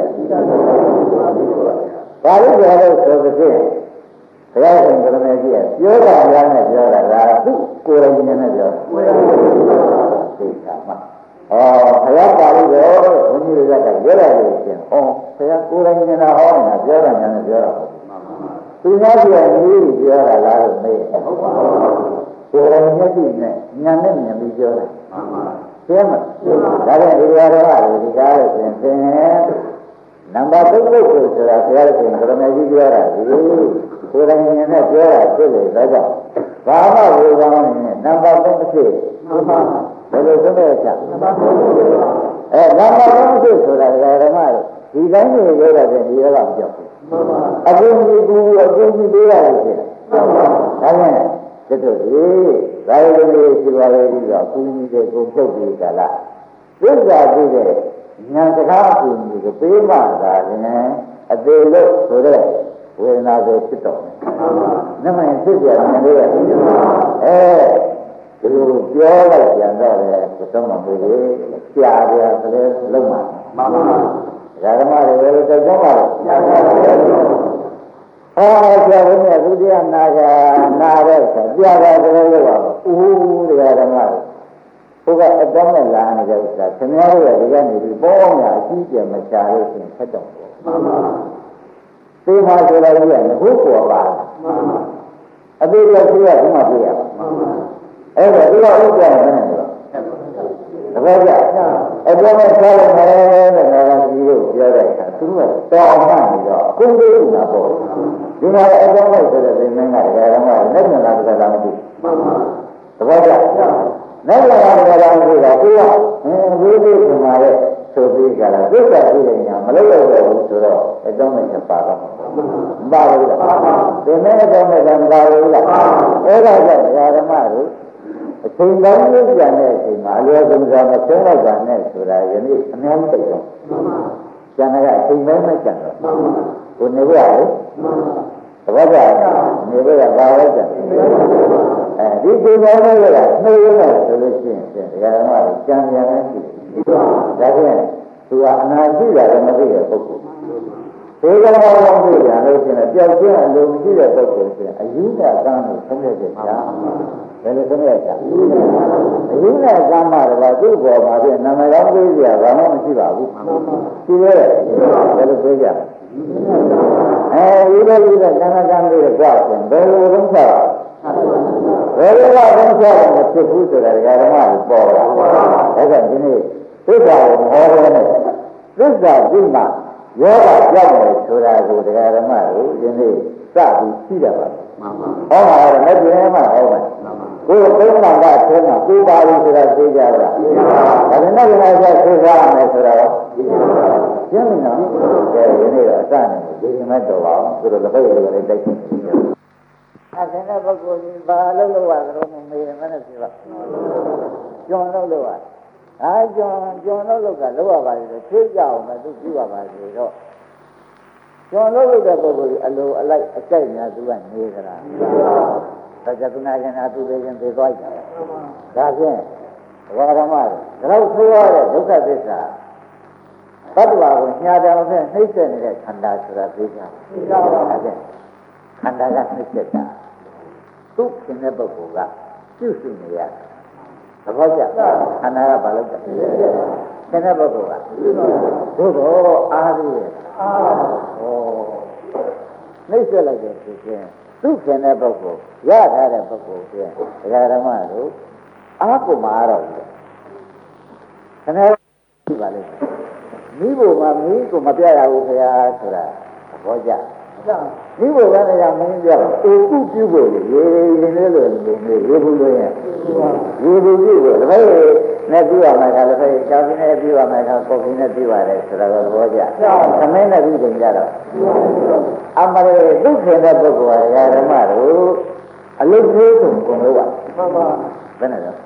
ပါဠိတော်လို့ဆိုတဲ့ဘုရားရှင်ကလည်းကြည့်ရပြောတာများနဲ့ပြောတာကသူ့ကိုယ်တိုင်နဲ့ပြောသိတာမှအော်ဘုရားပါဠိတော်ဘုန်းကြီးတွေကပြောရတယ်ရှင်ဟောဘုရားကိုယ်တိုင်နဲ့ဟောနေတာပြောတာများနဲ့ပြောတာသူများပြောရင်ဒီပြောတာလားလို့မေးဟုတ်ပါဘူးကိုယ်တိုင်မျက်စိနဲ့ဉာဏ်နဲ့မြင်ပြီးပြောတာမှန်ပါရှင်းမလားဒါကြောင့်ဒီရားတော်ကဒီကားလို့ရှင်သင်နံပါတ်သုံးပုဂ္ဂိုလ်ဆိုတာဘုရားရှင်ကရမေကြီးပြောတာဒီကိုယ်တိုင်ဉာဏ်နဲ့ပြောတာဖြစ်လေဒါကြောင့်ဘာမှဝေဘာနဲ့နံပါတ်သုံးဖြစ်မှန်ပါဘယ်လိုသုံးတဲ့ချက်နံပါတ်သုံးအဲနံပါတ်သုံးဖြစ်ဆိုတာဓမ္မတွေဒီတိုင်းကိုပြောတာတဲ့ဒီရောကမပြောဘူးမှန်ပါအကူကြီးကူအကူကြီးပေးရတယ်ရှင်မှန်ပါဒါနဲ့တတို့ဒီဒါရီလေးရှိပါလေပြီးတော့ကူကြီးတဲ့ကိုပုတ်ပြီးကြလားသစ္စာသိတဲ့ဉာဏ်စကားကူကြီးကိုပေးမှသာလည်းအသေးလို့ဆိုတဲ့ဝေဒနာကိုဖြစ်တော့တယ်။နမရင်ဖြစ်ပြတယ်လို့ရတယ်။အဲဒီလိုပြောလိုက်ပြန်တော့လေသုံးတော်မူလေကြာပြာကလေးလုံးမှာမှန်ပါပါ။ဓမ္မတွေလည်းသိတော့ပါလား။ကြာပါပါ။ဟောကြာဘုရားဒုတိယနာကနာတဲ့ဆိုကြာပါကလေးလို့ပါ။ဦးတရားဓမ္မတွေဘုရားအတောင်းနဲ့လာနေတဲ့ဥစ္စာခင်ဗျားတို့ရဲ့ဒီကနေပြီးပေါင်းရအကြီးကျယ်မချလို့ရှင်ဖတ်တော့တယ်။မှန်ပါ။သိမှာဆိုလိုက်ရင်ဘုရားပါမှန်ပါအသေးလေးရှိရဘုမပြရပါမှန်ပါအဲ့ဒါဒီတော့ဥပ္ပယနဲ့ဆိုတော့တပည့်ကြအကြောင်းနဲ့ဆောက်မယ်တဲ့ငါကဒီလိုပြောတဲ့အခါသူကတောင်းမှနေတော့ကုသိုလ်နာပေါ့ဒီမှာအကြောင်းနဲ့ဆိုတဲ့ဒီမင်းကတရားတော်ကလက်ကျန်တာတရားမသိမှန်ပါတပည့်ကြလက်ကျန်တာတရားမသိတော့သူကဝိသေသမာတဲ့ဆိုပြီးကြလားသစ္စာသိတဲ့ညာမလို့တော့ဘူးဆိုတော့အကြောင်းနဲ့ပါတော့မပါဘူးလားဒီမဲ့အကြောင်းနဲ့မပါဘူးလားအဲ့ဒါကြောင့်ဓမ္မတို့အချိန်တိုင်းလေးပြန်တဲ့အချိန်မှာအလျော်ဆုံးစွာမဆုံးလိုက်ပါနဲ့ဆိုတာယနေ့အများကြီးသိတော့ကျန်တဲ့အချိန်တိုင်းမကျန်တော့ကိုနေရလေသဘောကျနေရပါပဲကျန်အဲဒီချိန်တိုင်းလေးကနှိမ့်ရမယ်ဆိုလို့ရှိရင်ဓမ္မတို့ကျန်ပြန်နေရှိတယ်ဒါဖြင့်သူကအနာရှိတာလည်းမသိတဲ့ပုဂ္ဂိုလ်ဒီကံကောင်းတွေ့ရလို့ရှိရင်ပျောက်ခြင်းအလိုမရှိတဲ့ပုဂ္ဂိုလ်ဆိုရင်အယူနဲ့ကံကိုဆုံးဖြတ်ချက်ချဘယ်လိုဆုံးဖြတ်ချအယူနဲ့ကံမှာတော့သူ့ဘောမှာပြနာမည်ကောင်းပေးကြဘာမှမရှိပါဘူးရှိသေးတယ်ဘယ်လိုပြောကြအဲဒီလိုကြီးတဲ့ကံကံလေးတွေကြောက်ရင်ဘယ်လိုလုံးချဘယ်လိုလုံးချမဖြစ်ဘူးဆိုတာဓမ္မကိုပေါ်လာဒါကြောင့်ဒီနေ့သစ္စာကိုမဟောရတဲ့သစ္စာကြည့်မှယောဂကြောက်တယ်ဆိုတာကိုတရားဓမ္မကိုဒီနေ့စပြီးရှိတယ်ပါမှန်ပါဟောမှာလည်းမပြင်းမှဟောမယ်ကိုယ်သုံးနာကဆင်းမှာကိုပါလို့ဆိုတာသိကြပါလားဒါနဲ့လည်းလည်းသိစားရမယ်ဆိုတာရောရှင်းပြီနော်ကဲဒီနေ့တော့အစနဲ့ဒီမဲ့တော့ပါသူတို့လည်းပဲလည်းတိုက်တယ်အဲ့ဒါပုဂ္ဂိုလ်ကြီးဘာလို့လို့ရတော့မမေးမနဲ့ဖြစ်ပါကျွန်းလို့လို့ရအာကျွန်းကျွန်းလို့လို့ကလို့ရပါလေတော့သိကြအောင်မသူကြည့်ပါပါလေတော့ကျွန်းလို့လို့တဲ့ပုဂ္ဂိုလ်ကြီးအလိုအလိုက်အကြိုက်များသူကနေကြတာဒါကြောင့်ကုနာကျင်နာသူတွေချင်းသိသွားကြတယ်ဒါဖြင့်ဘာဓမ္မလဲဒါတော့ဆိုရတဲ့ဒုက္ခသစ္စာဘတ်တော်ကိုညာတယ်ဖြင့်နှိမ့်ဆက်နေတဲ့ခန္ဓာဆိုတာသိကြသိကြပါဒါဖြင့်ခန္ဓာကနှိမ့်ဆက်တာသူ့ခင်တဲ့ပုဂ္ဂိုလ်ကပြုစုနေရသဘောကျခန္ဓာကဘာလို့လဲခင်တဲ့ပုဂ္ဂိုလ်ကသို့တော့အားရည်အားဟောနှိမ့်ဆက်လိုက်တဲ့ဖြစ်ခြင်းသူ့ခင်တဲ့ပုဂ္ဂိုလ်ရထားတဲ့ပုဂ္ဂိုလ်ဖြင့်ဒကာဓမ္မတို့အားကိုမအားတော့ဘူးခဏကြည့်ပါလိမ့်မိဖို့မှာမိကိုမပြရဘူးခင်ဗျာဆိုတာသဘောကျမိဖို့ကလည်းမင်းပြောအိုကုပြုဖို့ရေရင်လေးလိုနေရေဘူးလို့ရင်ရေဘူးပြုဖို့ဒါပေမဲ့ပြရမှာကလည်းပဲကြောင်းနဲ့ပြရမှာကကော်ဖီနဲ့ပြပါတယ်ဆိုတာကိုသဘောကျသမင်းနဲ့ပြီးကြကြတော့အမရေဒုက္ခတဲ့ပုဂ္ဂိုလ်ကဓမ္မတို့အလုတ်သေးဆုံးကုန်လို့ပါမှန်ပါဘယ်နဲ့တော့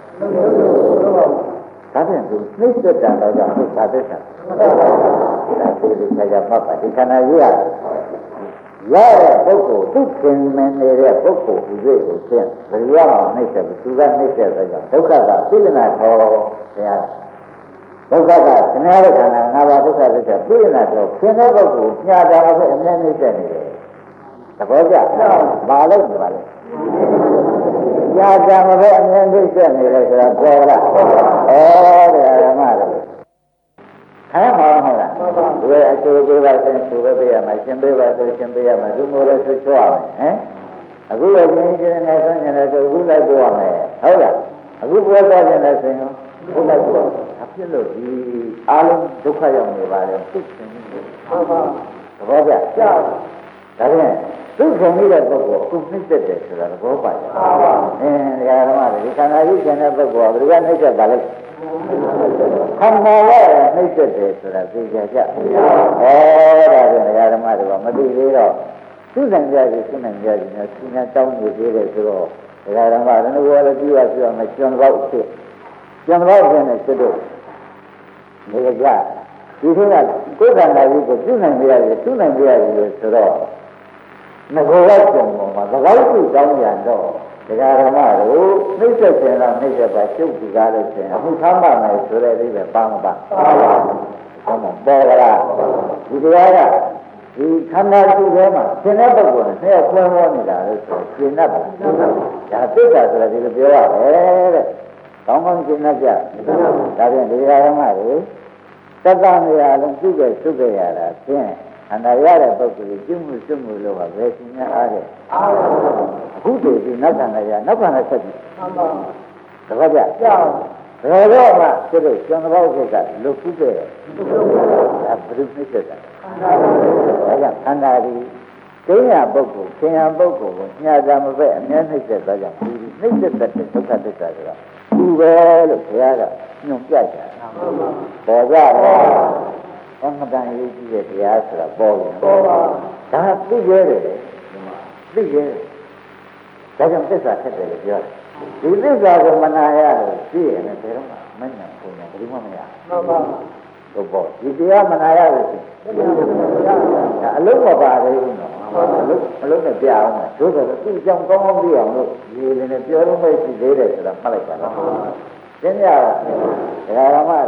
ဒါပြန်သူနှိမ့်သက်တာတော့ကြောင့်သာသက်တာဒါသိလို့ဆရာမှတ်ပါဒီခန္ဓာကြီးရရတဲ့ပုဂ္ဂိုလ်သူခင်မနေတဲ့ပုဂ္ဂိုလ်ဥစ္စေကိုဖြင့်ဘယ်လိုအောင်နှိမ့်သက်သူကနှိမ့်သက်တဲ့ကြောင့်ဒုက္ခကပြိဋ္ဌနာထောဆရာဒုက္ခကခဏတဲ့ခန္ဓာငါးပါးဒုက္ခသစ္စာပြိဋ္ဌနာထောခင်တဲ့ပုဂ္ဂိုလ်ညာတာပဲအမြဲနှိမ့်သက်နေတယ်သဘောကျဘာလို့ဒီပါလဲညာတာပဲအမြဲနှိမ့်သက်နေတယ်ဆိုတာပေါ်လာဩတရားဓမ္မတော့ဟမ်ပါဟုတ်လားဒီအကျိုးပေးပါsinသူပဲပေးရမှာရှင်ပေးပါဆိုရှင်ပေးရမှာသူမို့လဲဆွချွရမယ်ဟမ်အခုလည်းရှင်ရှင်နေဆိုရင်လည်းအခုလိုက်ပို့ရမယ်ဟုတ်လားအခုပွဲသွားခြင်းလည်းဆိုရင်ဟုတ်လိုက်ပို့ဒါဖြစ်လို့ဒီအားလုံးဒုက္ခရောက်နေပါလေသိရှင်ဟုတ်ပါသဘောကျကြောက်ဒါဖြင့်ဒုက္ခနေတဲ့ပုဂ္ဂိုလ်အခုနှိမ့်သက်တယ်ဆိုတာသဘောပါရဲ့ဟုတ်ပါအင်းဒီဓမ္မတွေဒီခန္ဓာကြီးရှင်တဲ့ပုဂ္ဂိုလ်ကဘယ်ကနှိမ့်သက်ပါလဲခန္ဓာရဲ့နှိမ့်သက်တယ်ဆိုတာသိကြကြဟောဒါဖြင့်ဓမ္မတွေကမသိသေးတော့သူ့ဆိုင်ကြကြီးသူ့နိုင်ကြကြီးနဲ့သူနဲ့တောင်းနေသေးတယ်ဆိုတော့ဓမ္မတွေကလည်းပြီးရပြရမယ်ကျွမ်းတော့ဖြစ်ကျွမ်းတော့ဖြစ်နေစစ်တော့နေကြဒီထဲကကိုယ်ခန္ဓာကြီးကိုသူ့နိုင်ကြကြီးသူ့နိုင်ကြကြီးဆိုတော့ငကောကကျုံပေါ်မှာသဘောတူတောင်းကြတော့ဒကာဓမ္မတို့နှိမ့်ဆက်ခြင်းလားနှိမ့်ဆက်ပါရှုပ်ကြည့်ကားလို့ရှင်အခုသမ်းပါမယ်ဆိုတဲ့အိဗယ်ပါမပါပါပါဘုမပေါ်လာဒီတရားကဒီခန္ဓာစုထဲမှာရှင်တဲ့ပုဂ္ဂိုလ်နဲ့ဆရာခွဲဟောနေတာလို့ဆိုရှင်တတ်ပါဒါသိတာဆိုတဲ့ဒီလိုပြောရတယ်တဲ့ကောင်းကောင်းရှင်းတတ်ကြဒါဖြင့်ဒီဓမ္မတွေတတ္တနေရာလုံးပြုခဲ့စုခဲ့ရတာဖြင့်ခန္ဓာရတဲ့ပုဂ္ဂိုလ်ကြီးကျွမှုကျွမှုလို့ပါပဲရှင်များအားတဲ့အားပါအခုတည်းဒီနောက်ခန္ဓာရနောက်ခန္ဓာဆက်ပြီမှန်ပါတပတ်ကြကြောက်ဘယ်တော့မှသူတို့ကျွမ်းတော်ကိစ္စလွတ်ခုခဲ့တယ်ဒါဘုရုနှိစ္စတာဒါကြောင့်ခန္ဓာဒီသိညာပုဂ္ဂိုလ်သင်ညာပုဂ္ဂိုလ်ကိုညှာတာမပဲအမြဲနှိစ္စသွားကြဘူးနှိစ္စတဲ့ဒုက္ခသစ္စာဆိုတာသူပဲလို့ဘုရားကညွှန်ပြကြတာပေါ်ကြတယ်အမှန်တန်ရေးကြည့်တဲ့တရားဆိုတာပေါ်တယ်ပေါ်ပါဒါသိရတယ်ဒီမှာသိရတယ်ဒါကြောင့်သစ္စာဖြစ်တယ်လို့ပြောတယ်ဒီသစ္စာကိုမနာရလို့သိရင်လည်းဘယ်တော့မှမညံ့ဘူးနဲ့ဘယ်မှမရမှန်ပါဟုတ်ပေါ့ဒီတရားမနာရလို့ရှိရင်အလုံးမပါသေးဘူးနော်အလုံးအလုံးနဲ့ပြအောင်မယ်တို့ဆိုတော့သူ့ကြောင့်ကောင်းကောင်းသိအောင်လို့ဒီလည်းနဲ့ပြောလို့မရှိသေးတယ်ဆိုတာမှတ်လိုက်ပါလားသင်ရတာဒကာရမတို့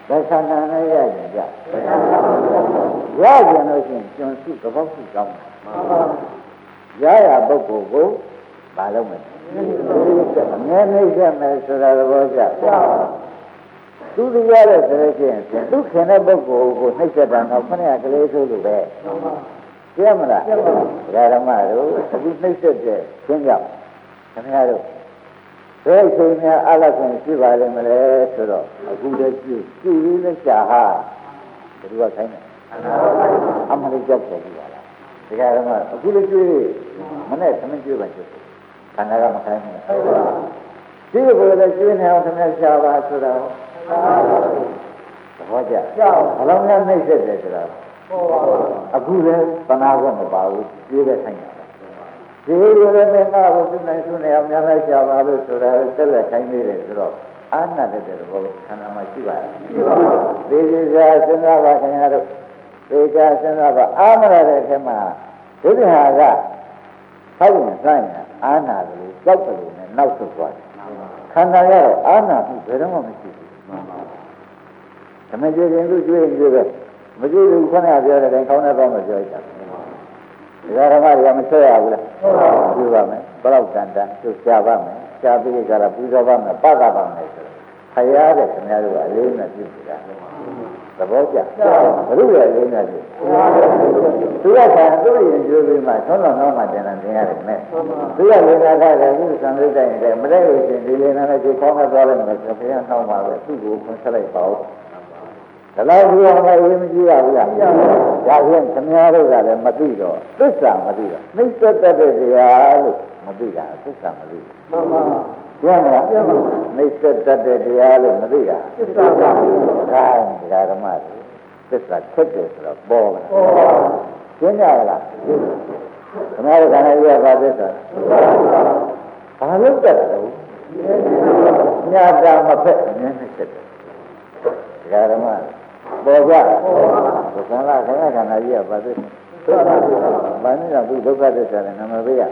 ဘယ်ခန္ဓာနဲ့ရကြကြရကြလို့ရှိရင်ကျွန်းစုသဘောစုကောင်းတယ်ရရပုဂ္ဂိုလ်ကိုမလုပ်မယ်အမြဲနှိမ့်ဆက်မယ်ဆိုတာသဘောကျသူတရားတဲ့ဆိုလို့ရှိရင်သူခင်တဲ့ပုဂ္ဂိုလ်ကိုနှိမ့်ဆက်တာတော့ခဏကလေးဆိုလို့ပဲကျဲမလားဓမ္မတို့အခုနှိမ့်ဆက်တဲ့ရှင်းကြောက်ခင်ဗျားတို့ဘယ်အချိန်များအလတ်ခင်ရှိပါလိမ့်မလဲဆိုတော့အခုတည်းကြည့်ကြည့်ပြီးလက်ချာဟာဘယ်သူကခိုင်းလဲအမှန်လေးကြောက်တယ်ဒီကလားဒီကဓမ္မအခုလည်းကြည့်မနဲ့သမင်းကြည့်ပါကြည့်ခန္ဓာကမခိုင်းဘူးဒီဘယ်လိုကြည့်နေအောင်သမင်းရှာပါဆိုတော့သဘောကျဘလုံးနဲ့နှိမ့်ဆက်တယ်ဆိုတော့အခုလည်းသနာကမပါဘူးကြည့်တဲ့ဆိုင်တာဒီလိုလည်းမင်းကဘုသူနိုင်သူနေအောင်များလိုက်ကြပါလို့ဆိုတာဆက်လက်ခိုင်းနေတယ်ဆိုတော့အာနာတဲ့တဲ့ဘောခန္ဓာမှာရှိပါတယ်ဒီဒီစားစဉ်းစားပါခင်ဗျားတို့ဒီကစဉ်းစားပါအာမရတဲ့အထက်မှာဒုတိယကဟောက်ရင်ဆိုင်ရင်အာနာကလေးကြောက်တယ်လို့နဲ့နောက်ဆုတ်သွားတယ်ခန္ဓာကတော့အာနာမှုဘယ်တော့မှမရှိဘူးဓမ္မကျေရင်သူကျွေးရင်ကျွေးပဲမကျွေးဘူးခဏပြောတဲ့တိုင်ခေါင်းနဲ့တော့မပြောကြဘူးဒီဓမ္မတွေကမဆက်ရဘူးလားပြုပါမယ်ဘလောက်တန်တန်သူရှားပါမယ်ရှားပြီးကြတာပူဇော်ပါမယ်ပတ်တာပါမယ်ဆိုတော့ခရတဲ့ခင်ဗျားတို့ကအလေးနဲ့ပြုကြတာသဘောကျဘုရားအလေးနဲ့ပြုသူကဆံသူ့ရင်ကျွေးပြီးမှသွန်းတော်နောက်မှတင်တယ်သင်ရတယ်မဲ့သူကလေနာထားတယ်ခုဆံလေးတိုင်းတယ်မလဲလို့ရှင်ဒီလေနာနဲ့ဒီခေါင်းနဲ့သွားလိုက်မယ်ဆိုဘုရားနှောင်းပါပဲသူ့ကိုခွန်ဆက်လိုက်ပါဦးဒါလည်းဘုရားကရေးမကြည့်ရဘူးလားဒါဖြင့်ခင်ဗျားတို့ကလည်းမသိတော့သစ္စာမသိတော့နှိစ္စတတ်တဲ့တရားလို့မသိတာသစ္စာမသိဘူးမှန်ပါကျမ်းလားနှိစ္စတတ်တဲ့တရားလို့မသိတာသစ္စာပါဒါတရားဓမ္မသစ္စာဖြစ်တယ်ဆိုတော့ပေါ်လာကျင်းကြလားခင်ဗျားတို့ကလည်းရပါသစ္စာဘာလို့တတ်တယ်ညာတာမဖက်အမြဲနှိစ္စတယ်တရားဓမ္မပေါ်ကြဘုရားကခဏခဏကြီးကပါသေးတယ်ဘာနည်းတော့သူဒုက္ခသစ္စာနဲ့နာမပေးရ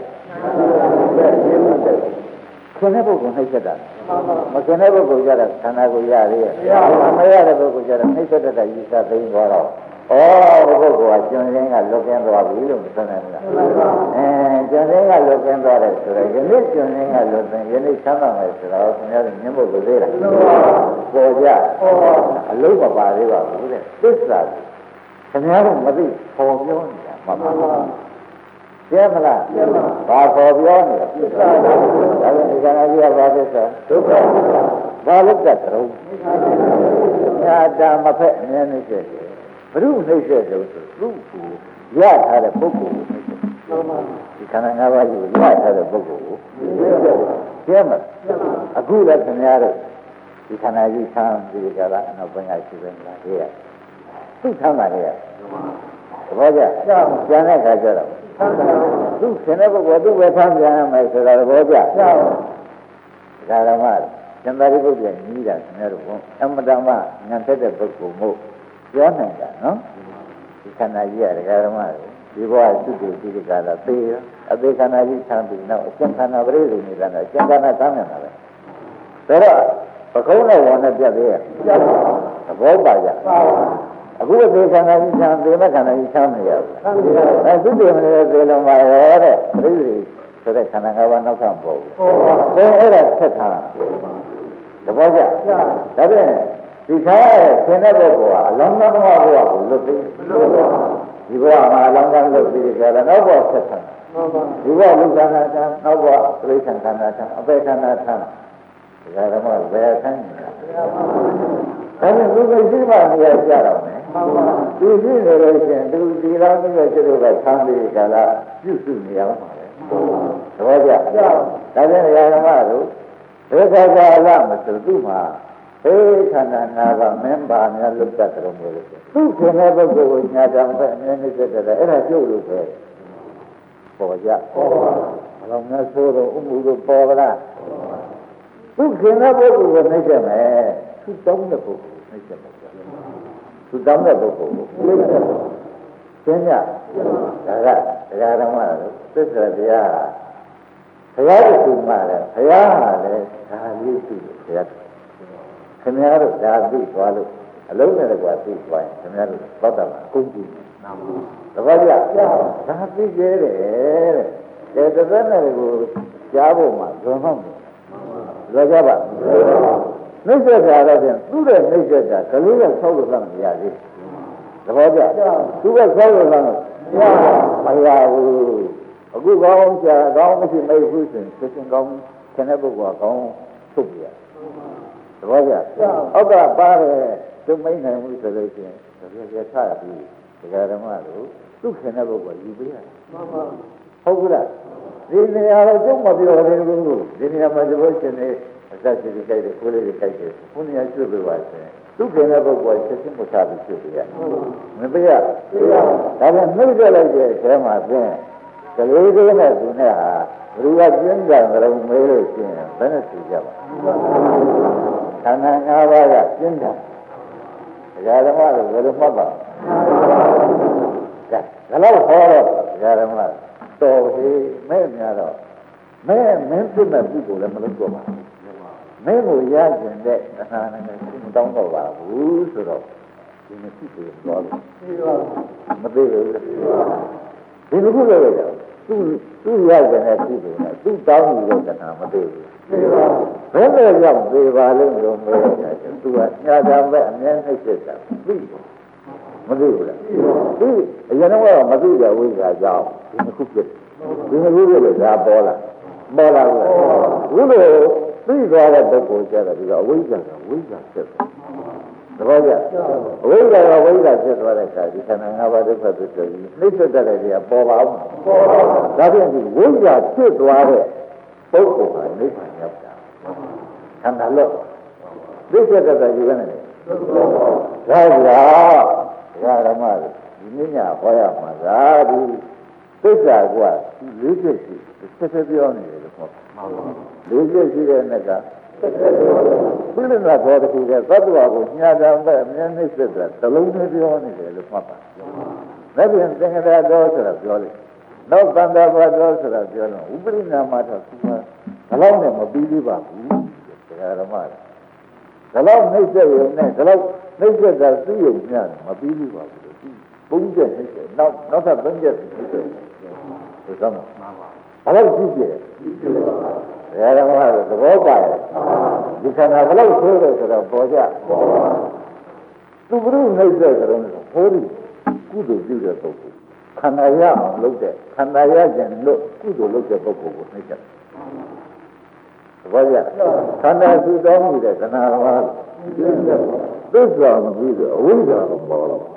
ခင်တဲ့ပုဂ္ဂိုလ်နှိမ့်ဆက်တာမခင်တဲ့ပုဂ္ဂိုလ်ကြတာခန္ဓာကိုရသေးရဲ့မရတဲ့ပုဂ္ဂိုလ်ကြတာနှိမ့်ဆက်တဲ့ယူဆသိမ်းသွားတော့ဩဘုပုဂ္ဂိုလ်ကကျွန်းရင်းကလွတ်ကင်းသွားပြီလို့မဆိုနိုင်ဘူးလားအဲကျွန်းရင်းကလွတ်ကင်းသွားတယ်ဆိုတော့ယနေ့ကျွန်းရင်းကလွတ်တယ်ယနေ့ချမ်းသာမယ်ဆိုတော့ခင်ဗျားတို့မြင်ဖို့လိုသေးလားပေါ်ကြအလုံးမပါသေးပါဘူးတဲ့သစ္စာခင်ဗျားတို့မသိပေါ်ပြောနေတာမှန်ပါပါကျဲမလားကျဲပါဘာပေါ်ပြောနေတာသစ္စာဒါလည်းဒီကနေ့ကြီးကဘာသစ္စာဒုက္ခဘာလို့တတ်တယ်ညာတာမဖက်အမြဲနေစေတယ်ဘုရုနှိမ့်ဆက်တယ်ဆိုသူ့ကိုရထားတဲ့ပုဂ္ဂိုလ်ကိုနှိမ့်ဆက်ဒီခန္ဓာ၅ပါးကိုရထားတဲ့ပုဂ္ဂိုလ်ကိုကျဲမလားအခုလည်းခင်ဗျားတို့ဒီခန္ဓာကြီးဆန်းဒီကြလားအနောက်ဘက်ကရှိပဲလားဒီရသူ့ဆန်းပါလေသဘောကျကျန်တဲ့ခါကျတော့သူ့ဆင်းတဲ့ပုဂ္ဂိုလ်သူ့ပဲဆန်းပြန်ရမယ်ဆိုတာသဘောကျဒါဓမ္မကျန်တဲ့ပုဂ္ဂိုလ်ကြီးတာခင်ဗျားတို့အမတမညာတက်တဲ့ပုဂ္ဂိုလ်မို့ပြောနိုင်တာနော်ဒီခန္ဓာကြီးရဓမ္မဒီဘဝသုတေတိကလာသေးရအသေးခန္ဓာကြီးဆန်းပြီးနောက်အကျဉ်းခန္ဓာပရိသေနေတာတော့အကျဉ်းခန္ဓာဆန်းနေတာပဲဒါတော့ပကုံးနဲ့ဝန်နဲ့ပြတ်သေးရဲ့သဘောပါကြအခုအသေးခန္ဓာကြီးဆန်းသေမဲ့ခန္ဓာကြီးဆန်းနေရဘူးအဲသုတေမနေတဲ့သေလုံးပါရောတဲ့ပရိသေဆိုတဲ့ခန္ဓာ၅ပါးနောက်ထပ်ပေါ်ဘူးအဲအဲ့ဒါဆက်ထားတာသဘောကျဒါဖြင့်ဒီခါဆင်းတဲ့ပုဂ္ဂိုလ်ကအလုံးစုံသောဘဝကိုလွတ်ပြီးဒီဘဝမှာအလုံးစုံလွတ်ပြီးကြတယ်နောက်ဘဝဆက်ထားဒီဘဝလူခန္ဓာထံနောက်ဘဝပြိဋ္ဌာန်ခန္ဓာထံအပေခန္ဓာထံဒီကဓမ္မဘယ်ဆန်းနေတာဒါနဲ့လူတွေရှိမှနေရာကြတော့မယ်ဒီရှိနေလို့ရှိရင်သူဒီလောက်ကြီးရဲ့ကျတော့ကဆန်းပြီးကြလားပြုစုနေရမှာပဲသဘောကျဒါဖြင့်ဓမ္မတို့ဒုက္ခကာလမဆိုသူ့မှာအေးခန္ဓာနာကမင်းပါများလွတ်တတ်တယ်လို့လို့သူ့ခင်တဲ့ပုဂ္ဂိုလ်ကိုညာတံပဲအမြဲနေသက်တယ်အဲ့ဒါကျုပ်လို့ပဲပေါ်ကြပေါ်ပါဘယ်လိုများဆိုတော့ဥမှုတို့ပေါ်ကြလားသူ့ခင်တဲ့ပုဂ္ဂိုလ်ကိုနှိမ့်ချက်မယ်သူတောင်းတဲ့ပုဂ္ဂိုလ်ကိုနှိမ့်ချက်မယ်သူတောင်းတဲ့ပုဂ္ဂိုလ်ကိုနှိမ့်ချက်မယ်ရှင်းကြဒါကတရားဓမ္မတို့သစ္စာတရားဘုရားတူမှလည်းဘုရားဟာလည်းဒါလေးရှိတယ်ဘုရားခင်ဗျားတို့ဒါသိသွားလို့အလုံးနဲ့ကွာသိသွားရင်ခင်ဗျားတို့သောတာပန်အကုန်ကြည့်သဘောကျဒါသိကြတယ်တဲ့တဲ့သက်နဲ့ကိုကြားဖို့မှာဇွန်ဟုတ်တယ်လွယ်ကြပါနှိစ္စတာတော့ပြန်သူ့ရဲ့နှိစ္စတာကလေးကဆောက်လို့လည်းမရသေးသဘောကျသူကဆောက်လို့လည်းမရဘူးအခုကောင်းချာကောင်းမရှိမေးဘူးဆိုရင်သိချင်းကောင်းခဏပုဂ္ဂိုလ်ကောင်းထုတ်ပြရသဘောကျအောက်ကပါတယ်သူမိတ်နိုင်မှုဆိုလို့ရှိရင်ဒါပြည့်ချရပြီဒကာဓမ္မတို့သူခဏပုဂ္ဂိုလ်ယူပေးရတယ်ဟုတ်ကဲ့ဒီနေရာတော့ကျုံမပြောသေးဘူးဒီနေရာမှာသဘောရှင်နေအသက်ကြီးကြိုက်တယ်ကိုယ်လေးတွေကြိုက်တယ်ဘုန်းကြီးရွှေ့ပေးပါစေသူခင်တဲ့ပုဂ္ဂိုလ်ချက်ချင်းမချပြီးရွှေ့ပေးရမပေးရဒါပြန်နှိမ့်ပြလိုက်တဲ့အထဲမှာဖြင့်ကလေးလေးနဲ့သူနဲ့ဟာဘုရားကျင်းကြံကြုံမေးလို့ရှိရင်ဘယ်နဲ့သိကြပါခန္ဓာ၅ပါးကကျင်းကြံဒကာဓမ္မတို့ဘယ်လိုမှတ်ပါကဲဒါတော့ဟောတော့ဒကာဓမ္မတော်ဟေးမဲ့များတော့မဲမင်းပြမဲ့ပုဂ္ဂိုလ်လည်းမလုပ်တော့ပါဘူးမင်းကိုရကျင်တဲ့သနာနဲ့မတောင်းတော့ပါဘူးဆိုတော့ဒီမရှိသေးဘူးတော့မသေးဘူးဒီလိုခုလည်းကြောက်သူ့သူ့ရကျင်တဲ့ပုဂ္ဂိုလ်နဲ့သူ့တောင်းနေတဲ့သနာမသေးဘူးဘယ်လိုကြောင့်သေပါလိမ့်လို့မေးတယ်သူကညာတာပဲအမြဲနှိမ့်စစ်တာသိမသိဘူးလားဒီအရင်တော့မသိတဲ့ဝိဇ္ဇာကြောင့်ဒီတစ်ခုဖြစ်ဒီတစ်ခုဖြစ်လို့ဒါပေါ်လာပေါ်လာဘူးဘုလိုသိသွားတဲ့ပုဂ္ဂိုလ်ကျတော့ဒီကအဝိဇ္ဇာကဝိဇ္ဇာဖြစ်တယ်သဘောကျအဝိဇ္ဇာကဝိဇ္ဇာဖြစ်သွားတဲ့အခါဒီခန္ဓာ၅ပါးဒုက္ခသစ္စာကြီးနှိမ့်ဆက်တဲ့နေရာပေါ်ပါအောင်ပေါ်ပါဒါဖြင့်ဒီဝိဇ္ဇာဖြစ်သွားတဲ့ပုဂ္ဂိုလ်ဟာနိဗ္ဗာန်ရောက်တာခန္ဓာလို့နှိမ့်ဆက်တဲ့ကြီးပဲနဲ့ဒါကြောင့်ဓမ္မဒီညဟောရမှာသာဒီသစ္စာကလေးချက်ရှိဆက်ဆက်ပြောနေတယ်လို့ခေါ်လေးချက်ရှိတဲ့နဲ့ကပြိဋ္ဌာဘောတခုကသတ္တဝါကိုညာတံပဲအမြဲနှိမ့်ဆက်တာတလုံးနဲ့ပြောနေတယ်လို့မှတ်ပါလက်ပြန်သင်္ကရာတော်ဆိုတာပြောလိုက်နောက်တန်တာဘာတော်ဆိုတာပြောလို့ဥပရိနာမတော့သူကဘလောက်နဲ့မပြီးသေးပါဘူးတရားဓမ္မဒါလောက်နှိမ့်ဆက်ရုံနဲ့ဒါလောက်နှိမ့်ဆက်တာသိရုံညမပြီးသေးပါဘူးဘုံကျက်နှိမ့်ဆက်နောက်နောက်ထပ်ဘုံကျက်နှိမ့်ဆက်ဆိုစမ်းပါဘာလို့ကြည့်ကြလဲဒါကမှသဘောပါရဲ့ဒီခန္ဓာဘလို့ဆိုးတယ်ဆိုတော့ပေါ်ကြသူဘုရုနှိမ့်ဆက်ကြတော့ဟောဒီကုသိုလ်ပြုတဲ့ပုဂ္ဂိုလ်ခန္ဓာရအောင်လုပ်တဲ့ခန္ဓာရခြင်းလို့ကုသိုလ်လုပ်တဲ့ပုဂ္ဂိုလ်ကိုနှိမ့်ဆက်သဘောကျခန္ဓာစုတော်မူတဲ့ခန္ဓာတော်သစ္စာမပြီးတော့အဝိဇ္ဇာကိုပေါ်တော့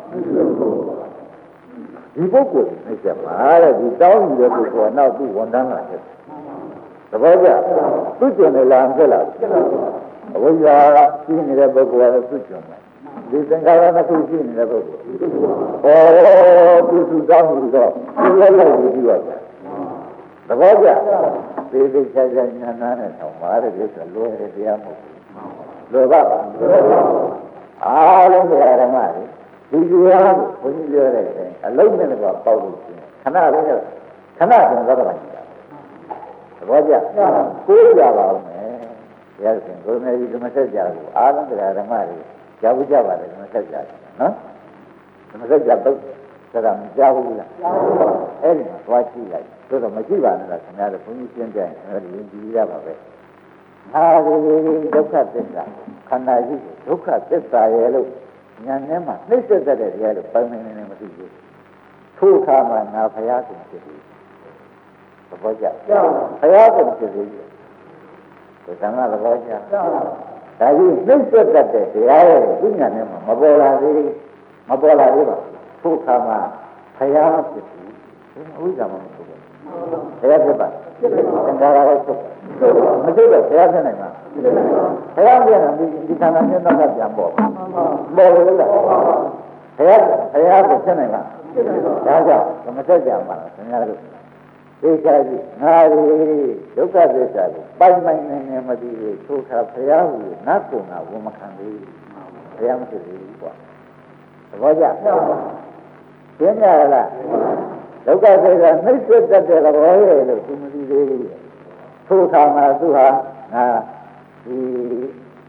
ဒီပုဂ္ဂိုလ်နှိမ့်ဆက်ပါတဲ့ဒီတောင်းနေတဲ့ပုဂ္ဂိုလ်ကနောက်သူ့ဝန်တန်းလာတယ်သဘောကျသူ့ကျင်နေလားဖြစ်လားအဝိဇ္ဇာရှိနေတဲ့ပုဂ္ဂိုလ်ကသူ့ကျင်တယ်ဒီသင်္ခါရတစ်ခုရှိနေတဲ့ပုဂ္ဂိုလ်ဩသူသူတောင်းပြီးတော့ဒီလိုလိုက်ပြီးတော့သဘောကျသေသေးချာချာညာနာနဲ့ထောင်ပါတယ်ဒီဆိုလွယ်တယ်တရားမဟုတ်ဘူးလွယ်ပါလားအားလုံးတရားဓမ္မတွေဒီတရားကိုဘုန်းကြီးပြောတဲ့အလုံးနဲ့တော့ပေါက်လို့ရှိရင်ခဏလေးနဲ့ခဏချင်းသဘောပါနေတာသဘောကျကိုးကြပါဦးမယ်တရားရှင်ကိုယ်နဲ့ဒီမဆက်ကြဘူးအားလုံးတရားဓမ္မတွေကြားဘူးကြပါတယ်မဆက်ကြဘူးနော်မဆက်ကြတော့ဒါကမကြားဘူးလားအဲ့ဒီမှာသွားကြည့်လိုက်သို့တော့မရှိပါနဲ့လားခင်ဗျားတို့ဘုန်းကြီးရှင်းပြရင်အဲ့ဒီရင်ကြည့်ရပါပဲဟာဒီဒုက္ခသစ္စာခန္ဓာရှိဒုက္ခသစ္စာရဲ့လို့ညာထဲမှာနှိမ့်ဆက်တဲ့တရားလို့ပိုင်ပိုင်နေနေမသိဘူးထို့အခါမှာငါဘုရားကိုဖြစ်ပြီးသဘောကျဘုရားကိုဖြစ်ပြီးဒီသံဃာသဘောကျဒါကြီးနှိမ့်ဆက်တဲ့တရားရဲ့ဉာဏ်ထဲမှာမပေါ်လာသေးမပေါ်လာသေးပါထို့အခါမှာဘုရားဖြစ်ပြီးအဝိဇ္ဇာမဟုတ်ဘူးဘုရားဖြစ်ပါသင်္ခါရကိုဖြစ်မဖြစ်တော့ဘုရားဖြစ်နိုင်မှာဘုရားဖြစ်ရင်ဒီခန္ဓာနဲ့တော့ပြန်ပေါ်ပေါ်လို့လားဘုရားဘုရားကိုဖြစ်နိုင်မှာဒါကြောင့်မဆက်ကြပါဘူးခင်ဗျားတို့သိချာကြည့်ငါဒီဒုက္ခသစ္စာကိုပိုင်ပိုင်နေနေမသိဘူးသို့ခါဘုရားဟူနတ်ကုံကဝန်မခံသေးဘူးဘုရားမဖြစ်သေးဘူးကွာသဘောကျရှင်းကြလားဒုက္ခသစ္စာနှိမ့်ဆက်တတ်တဲ့သဘောရဲ့လို့သူမသိသေးဘူးထို့ခါမှာသူဟာငါဒီ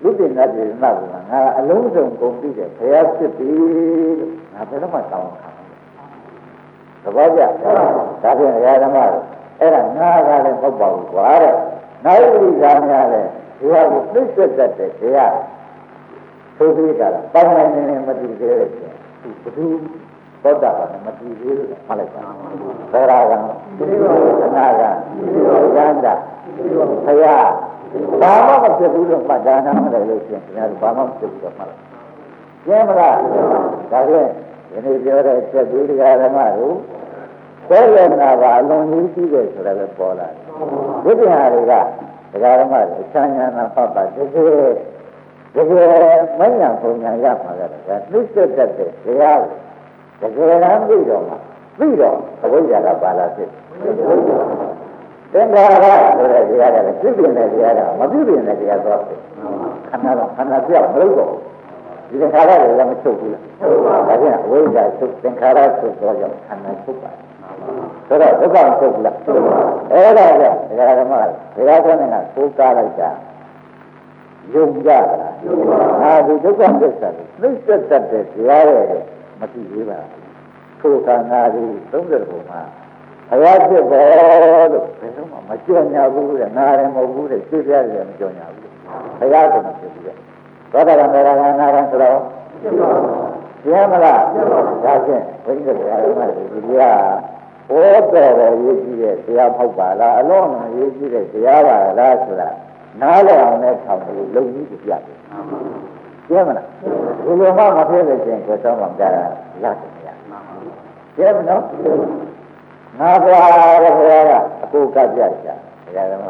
လူပင်သားပြည်နာကငါအလုံးစုံကုန်ပြီးတယ်ဘုရားဖြစ်ပြီလို့ငါဘယ်တော့မှတောင်းခံတယ်သဘောကျဒါဖြင့်အရာဓမ္မတွေအဲ့ဒါငါကလည်းမဟုတ်ပါဘူးကွာတဲ့နောက်ဥစ္စာများလည်းဒီဟာကိုသိစက်တတ်တဲ့တရားသို့ပြီးကြတာပေါင်းနိုင်နေမတည်သေးတဲ့ရှင်သူဘသူသောတာပန်မတည်သေးလို့မှတ်လိုက်ပါသရဂံသနာဂံဉာဏ်တာဘုရားဘာမှမဖြစ်ဘူးလို့မှတ်ဒါနမလည်းလို့ရှင်ခင်ဗျားတို့ဘာမှမဖြစ်ဘူးလို့မှတ်လိုက်ကျင်းမလားဒါဖြင့်ဒီနေ့ပြောတဲ့ချက်ပြီးတရားဓမ္မတို့သောရဏဘာအလုံးကြီးရှိတယ်ဆိုတာပဲပေါ်လာတယ်ဒီတရားတွေကတရားဓမ္မတွေအချမ်းညာနာဖတ်ပါတကယ်တကယ်မဉ္ဇဉ်ပုံညာရမှာကြတယ်ဒါသိစက်တတ်တဲ့တရားတကယ်တမ်းသိတော့မှသိတော့အဝိဇ္ဇာကပါလာဖြစ်သင်္ခါရဆိုတဲ့တရားကလည်းပြည့်ပြည့်တဲ့တရားကမပြည့်ပြည့်တဲ့တရားသွားတယ်ခန္ဓာတော့ခန္ဓာပြောက်မလို့တော့ဒီသင်္ခါရတွေလည်းမချုပ်ဘူးလားဒါပြန်အဝိဇ္ဇာချုပ်သင်္ခါရချုပ်တော့ကြောင့်ခန္ဓာချုပ်ပါတယ်ဆိုတော့ဒုက္ခမချုပ်ဘူးလားအဲ့ဒါကြောင့်ဒကာဓမ္မဒကာဆန်းကကိုးကားလိုက်တာယုံကြတာဟာဒီဒုက္ခသစ္စာကိုသိစက်တတ်တဲ့တရားရဲ့မသိသေးပါဘူးထိုခန္ဓာဒီသုံးတဲ့ဘုံမှာဘုရားဖြစ်ပေါ်လို့ဘယ်တော့မှမကြော်ညာဘူးတဲ့နာတယ်မဟုတ်ဘူးတဲ့သိပြရတယ်မကြော်ညာဘူးဘုရားကမဖြစ်ဘူးတဲ့သောတာပန်မေရဂနာရံဆိုတော့ကျင်းမလားဒါဖြင့်ဘုရားတရားဓမ္မတွေဒီတရားဟောတော်တော်ရေးကြည့်တဲ့တရားမဟုတ်ပါလားအလုံးစုံရေးကြည့်တဲ့တရားပါလားဆိုတာနားလည်အောင်နဲ့ထောင်လို့လုံကြီးပြရတယ်ကျင်းမလားဒီလိုမှမဖြစ်လို့ချင်းကိုတော့မှကြတာရတယ်မရကျင်းမနော်ငါကွာတဲ့ဘုရားကအကိုကပြချာတရားဓမ္မ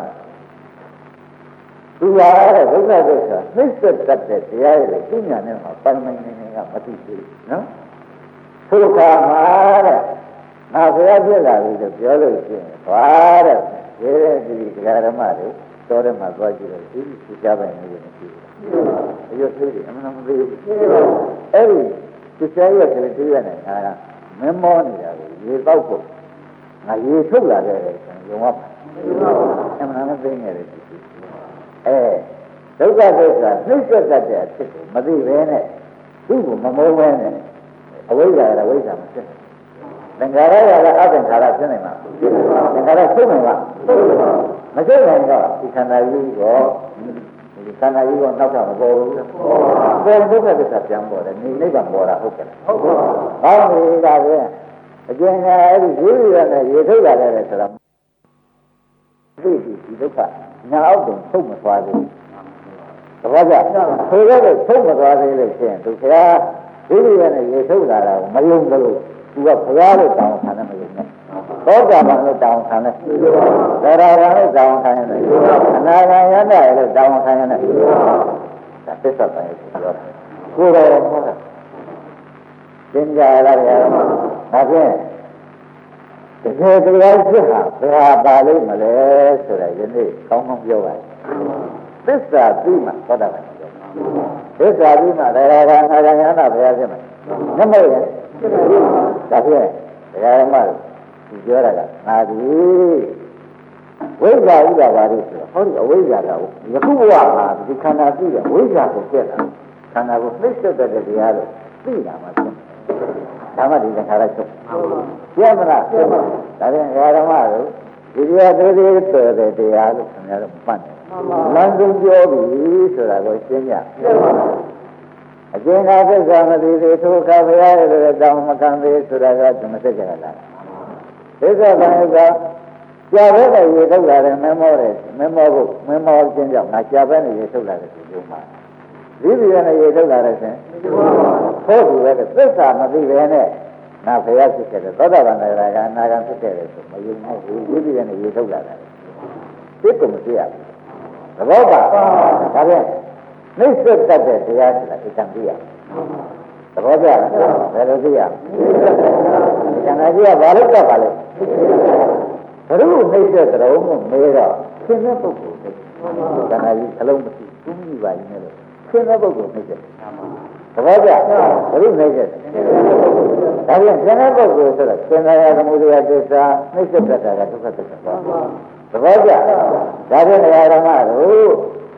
သူရတဲ့ဒုက္ခသစ္စာနှိစ္စတတ်တဲ့တရားရဲ့သူညာနဲ့မှပိုင်ပိုင်နေနေကမသိသေးဘူးနော်သုခမှာတဲ့ငါဘုရားပြလာပြီလို့ပြောလို့ရှိရင်သွားတဲ့ဒီဒီတရားဓမ္မတွေတော်တယ်မှာသွားကြည့်လို့ဒီသူကြပိုင်နေတယ်မရှိဘူးအယုတ်သေးတယ်အမှန်မသိဘူးအဲ့ဒီသူချရဲ့ကလေးတွေ့ရနေငါမမောနေတာကိုရေပေါက်ဖို့ငါရေထုတ်လာခဲ့တယ်ဆိုရင်ယုံပါအမှန်မသိနေတယ်အဲဒုက္ခသစ္စာနှိစ္စတတ်တဲ့အဖြစ်ကိုမသိဘဲနဲ့သူ့ကိုမမိုးဘဲနဲ့အဝိဇ္ဇာရအဝိဇ္ဇာမဖြစ်ဘူးသင်္ခါရရကအသင်္ခါရဖြစ်နေမှာသင်္ခါရဖြစ်နေမှာမဖြစ်နိုင်တော့ဒီခန္ဓာကြီးကိုဒီခန္ဓာကြီးကနောက်ထပ်မပေါ်ဘူးပေါ်ဒုက္ခသစ္စာပြန်ပေါ်တယ်နိဗ္ဗာန်ပေါ်တာဟုတ်ကဲ့ဟုတ်ပါဘူးဟောနေတာပဲအကျဉ်းကအဲ့ဒီရေးရတဲ့ရေထုတ်လာတယ်ဆိုတော့ဒီဒီဒုက္ခညာအောက်တင်ထုတ်မသွားသေးဘူးသဘောကျဆိုတော့ထုတ်မသွားသေးလို့ရှိရင်သူဘုရားဒီလိုရနဲ့ရေထုတ်လာတာကိုမယုံဘူးသူကဘုရားလို့တောင်းခံတယ်မယုံနဲ့သောတာပန်လို့တောင်းခံတယ်သရဂံလို့တောင်းခံတယ်အနာဂံယန္တရလို့တောင်းခံတယ်ဒါသစ္စာပိုင်းကိုပြောတယ်ကိုယ်တော်ဟောတာသင်္ကြန်ရတယ်ဒါဖြင့်တကယ်တရားဖြစ်ဟာဘယ်ဟာပါလိမ့်မလဲဆိုတာယနေ့ကောင်းကောင်းပြောပါသစ္စာပြီးမှသောတာပန်ပြောသစ္စာပြီးမှတရားကနာဂယန္တာဘယ်ဟာဖြစ်မလဲမဟုတ်ရဲ့ဒါဖြင့်တရားဓမ္မကိုပြောတာကငါဒီဝိဇ္ဇာဥဒ္ဒဘာတွေဆိုဟောဒီအဝိဇ္ဇာကယခုဘဝမှာဒီခန္ဓာသိတဲ့ဝိဇ္ဇာကိုပြက်တာခန္ဓာကိုနှိမ့်ဆက်တဲ့တရားလို့သိတာမှဖြစ်ဒါမှဒီသင်္ခါရချုပ်ပြမလားဒါပြန်ဓမ္မတို့ဒီတရားသေးသေးဆိုတဲ့တရားလို့ခင်ဗျားတို့မှတ်တယ်လမ်းဆုံးပြောပြီဆိုတာကိုရှင်းကြအကျဉ်းသားသစ္စာမသိသေးထိုခါဘုရားရဲ့လည်းတောင်းမခံသေးဆိုတာကဓမ္မစကြာလာသစ္စာကံကကြာပဲနဲ့ရေထုတ်လာတယ်မမောတယ်မမောဖို့မမောခြင်းကြောင့်ငါကြာပဲနဲ့ရေထုတ်လာတယ်ဒီလိုမှဒီပြည်နဲ့ရေထုတ်လာတယ်ဆိုရင်ဟုတ်ပြီပဲသစ္စာမသိပဲနဲ့နာဘုရားဖြစ်ခဲ့တယ်သောတာပန်တရားကအနာဂံဖြစ်ခဲ့တယ်ဆိုမယုံနိုင်ဘူးဒီပြည်နဲ့ရေထုတ်လာတယ်သိကမသိရဘူးသဘောပါဒါဖြင့်နှိစ္စတတ်တဲ့တရားဆိုတာအတန်သိရသဘောကျလားဘယ်လိုသိရဒီကံကြီးကဘာလို့တတ်ပါလဲဘုရုနှိစ္စတဲ့တော်ကိုမေးတော့သင်တဲ့ပုဂ္ဂိုလ်ကံကြီးအလုံးမရှိသူမိပါရင်လည်းသင်တဲ့ပုဂ္ဂိုလ်နှိစ္စသဘောကျဘုရုနှိစ္စဒါပြန်သင်တဲ့ပုဂ္ဂိုလ်ဆိုတော့သင်္ခါရသမုဒယသစ္စာနှိစ္စတတ်တာကဒုက္ခသစ္စာသဘောကျဒါပြန်ဓမ္မတို့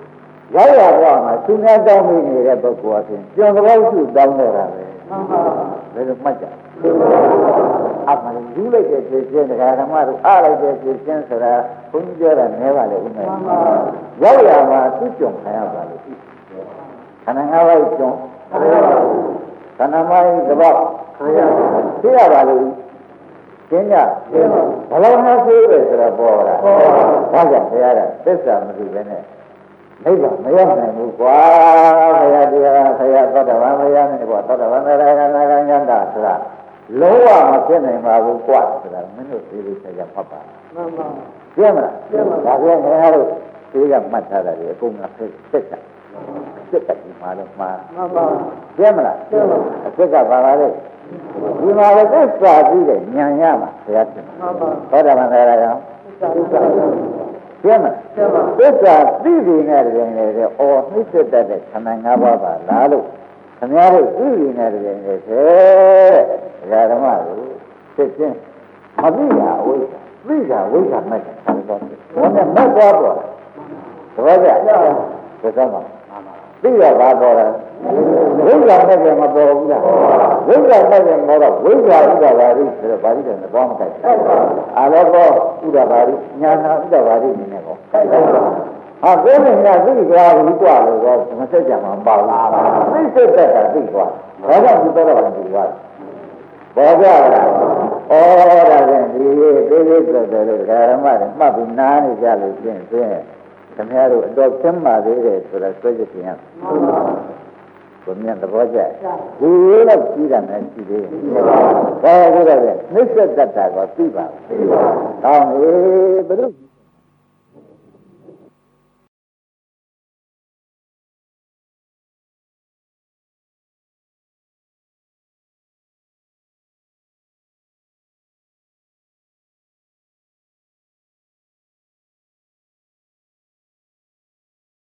ရောက်ရတော့မှသူများတောင်းမိနေတဲ့ပုဂ္ဂိုလ်အဖြစ်ကျွန်တော်စုတောင်းနေတာပဲမှန်ပါဘယ်လိုမှတ်ကြအမှန်ယူလိုက်တဲ့ဖြစ်ချင်းတရားဓမ္မတို့အားလိုက်တဲ့ဖြစ်ချင်းဆိုတာဘုန်းကြီးပြောတာနည်းပါလေဦးမယ်မှန်ပါရောက်ရမှာသူကြုံခံရပါလို့ခန္ဓာငါးပါးကြုံခန္ဓာမိုင်းတစ်ပေါက်ခံရသိရပါလို့ရှင်းကြဘလုံးနဲ့သိတယ်ဆိုတော့ပေါ်လာဒါကြောင့်ဘုရားကသစ္စာမသိဘဲနဲ့နိဗ္ဗာန်မရောက်နိုင်ဘူးကွာဘုရားတရားဘုရားသောတာပန်ဘုရားနဲ့ကွာသောတာပန်တရားကနာဂဉာဏ်တာဆိုတာလုံးဝမဖြစ်နိုင်ပါဘူးကွာဆိုတာမင်းတို့သိလို့ဆရာဖတ်ပါမှန်ပါရှင်းမလားရှင်းပါဒါပြန်ခင်ဗျားတို့သိကမှတ်ထားတာလေအကုန်ကဖြစ်စစ်တာစစ်တာဒီမှာတော့မှာမှန်ပါရှင်းမလားရှင်းပါအစစ်ကပါပါလေဒီမှာလည်းသစ္စာပြီးတဲ့ဉာဏ်ရမှာဘုရားရှင်မှန်ပါသောတာပန်တရားကသစ္စာရှင်းမလားရှင်းပါသစ္စာသိပြီနဲ့တကယ်လေအော်နှိစ္စတတ်တဲ့ခန္ဓာ၅ပါးပါလားလို့ခင်ဗျားတို့သိပြီနဲ့တကယ်လေတဲ့ဓမ္မတို့သိချင်းမသိတာဝိဇ္ဇာသိတာဝိဇ္ဇာမဲ့တယ်ဆံတော်တယ်ဘုန်းနဲ့မဲ့သွားပေါ်တာသဘောကျလားသစ္စာမှာသိရပါပေါ်တာဝိဇ္ဇာမဲ့တယ်မပေါ်ဘူးလားဝိဇ္ဇာမဲ့တယ်မပေါ်တော့ဝိဇ္ဇာဥဒ္ဒဘာရိဆိုတော့ဘာလို့လဲဘောမကြိုက်အာလောကောဥဒ္ဒဘာရိညာနာဥဒ္ဒဘာရိနေနေကောဟာကိုယ်နဲ့ညာသိကြဘူးကွာလို့တော့မဆက်ကြမှာမပါဘူးသိစိတ်သက်တာသိသွားဘာကြောင့်ဒီတော့တော့ဒီသွားဘောကြလားဩဒါဖြင့်ဒီသေးသေးတော်တော်လို့ဓမ္မတွေမှတ်ပြီးနားနေကြလို့ဖြင့်ဖြင့်ခင်ဗျားတို့အတော်ကျမ်းပါသေးတယ်ဆိုတော့ဆွဲကြည့်ရင်ဘုရားသဘောကျဒီလိုကြည့်ရမယ်ရှိသေးတယ်ဒါကြည့်ရတယ်နှိစ္စတတ်တာကိုသိပါဘူးကောင်းပြီဘုရား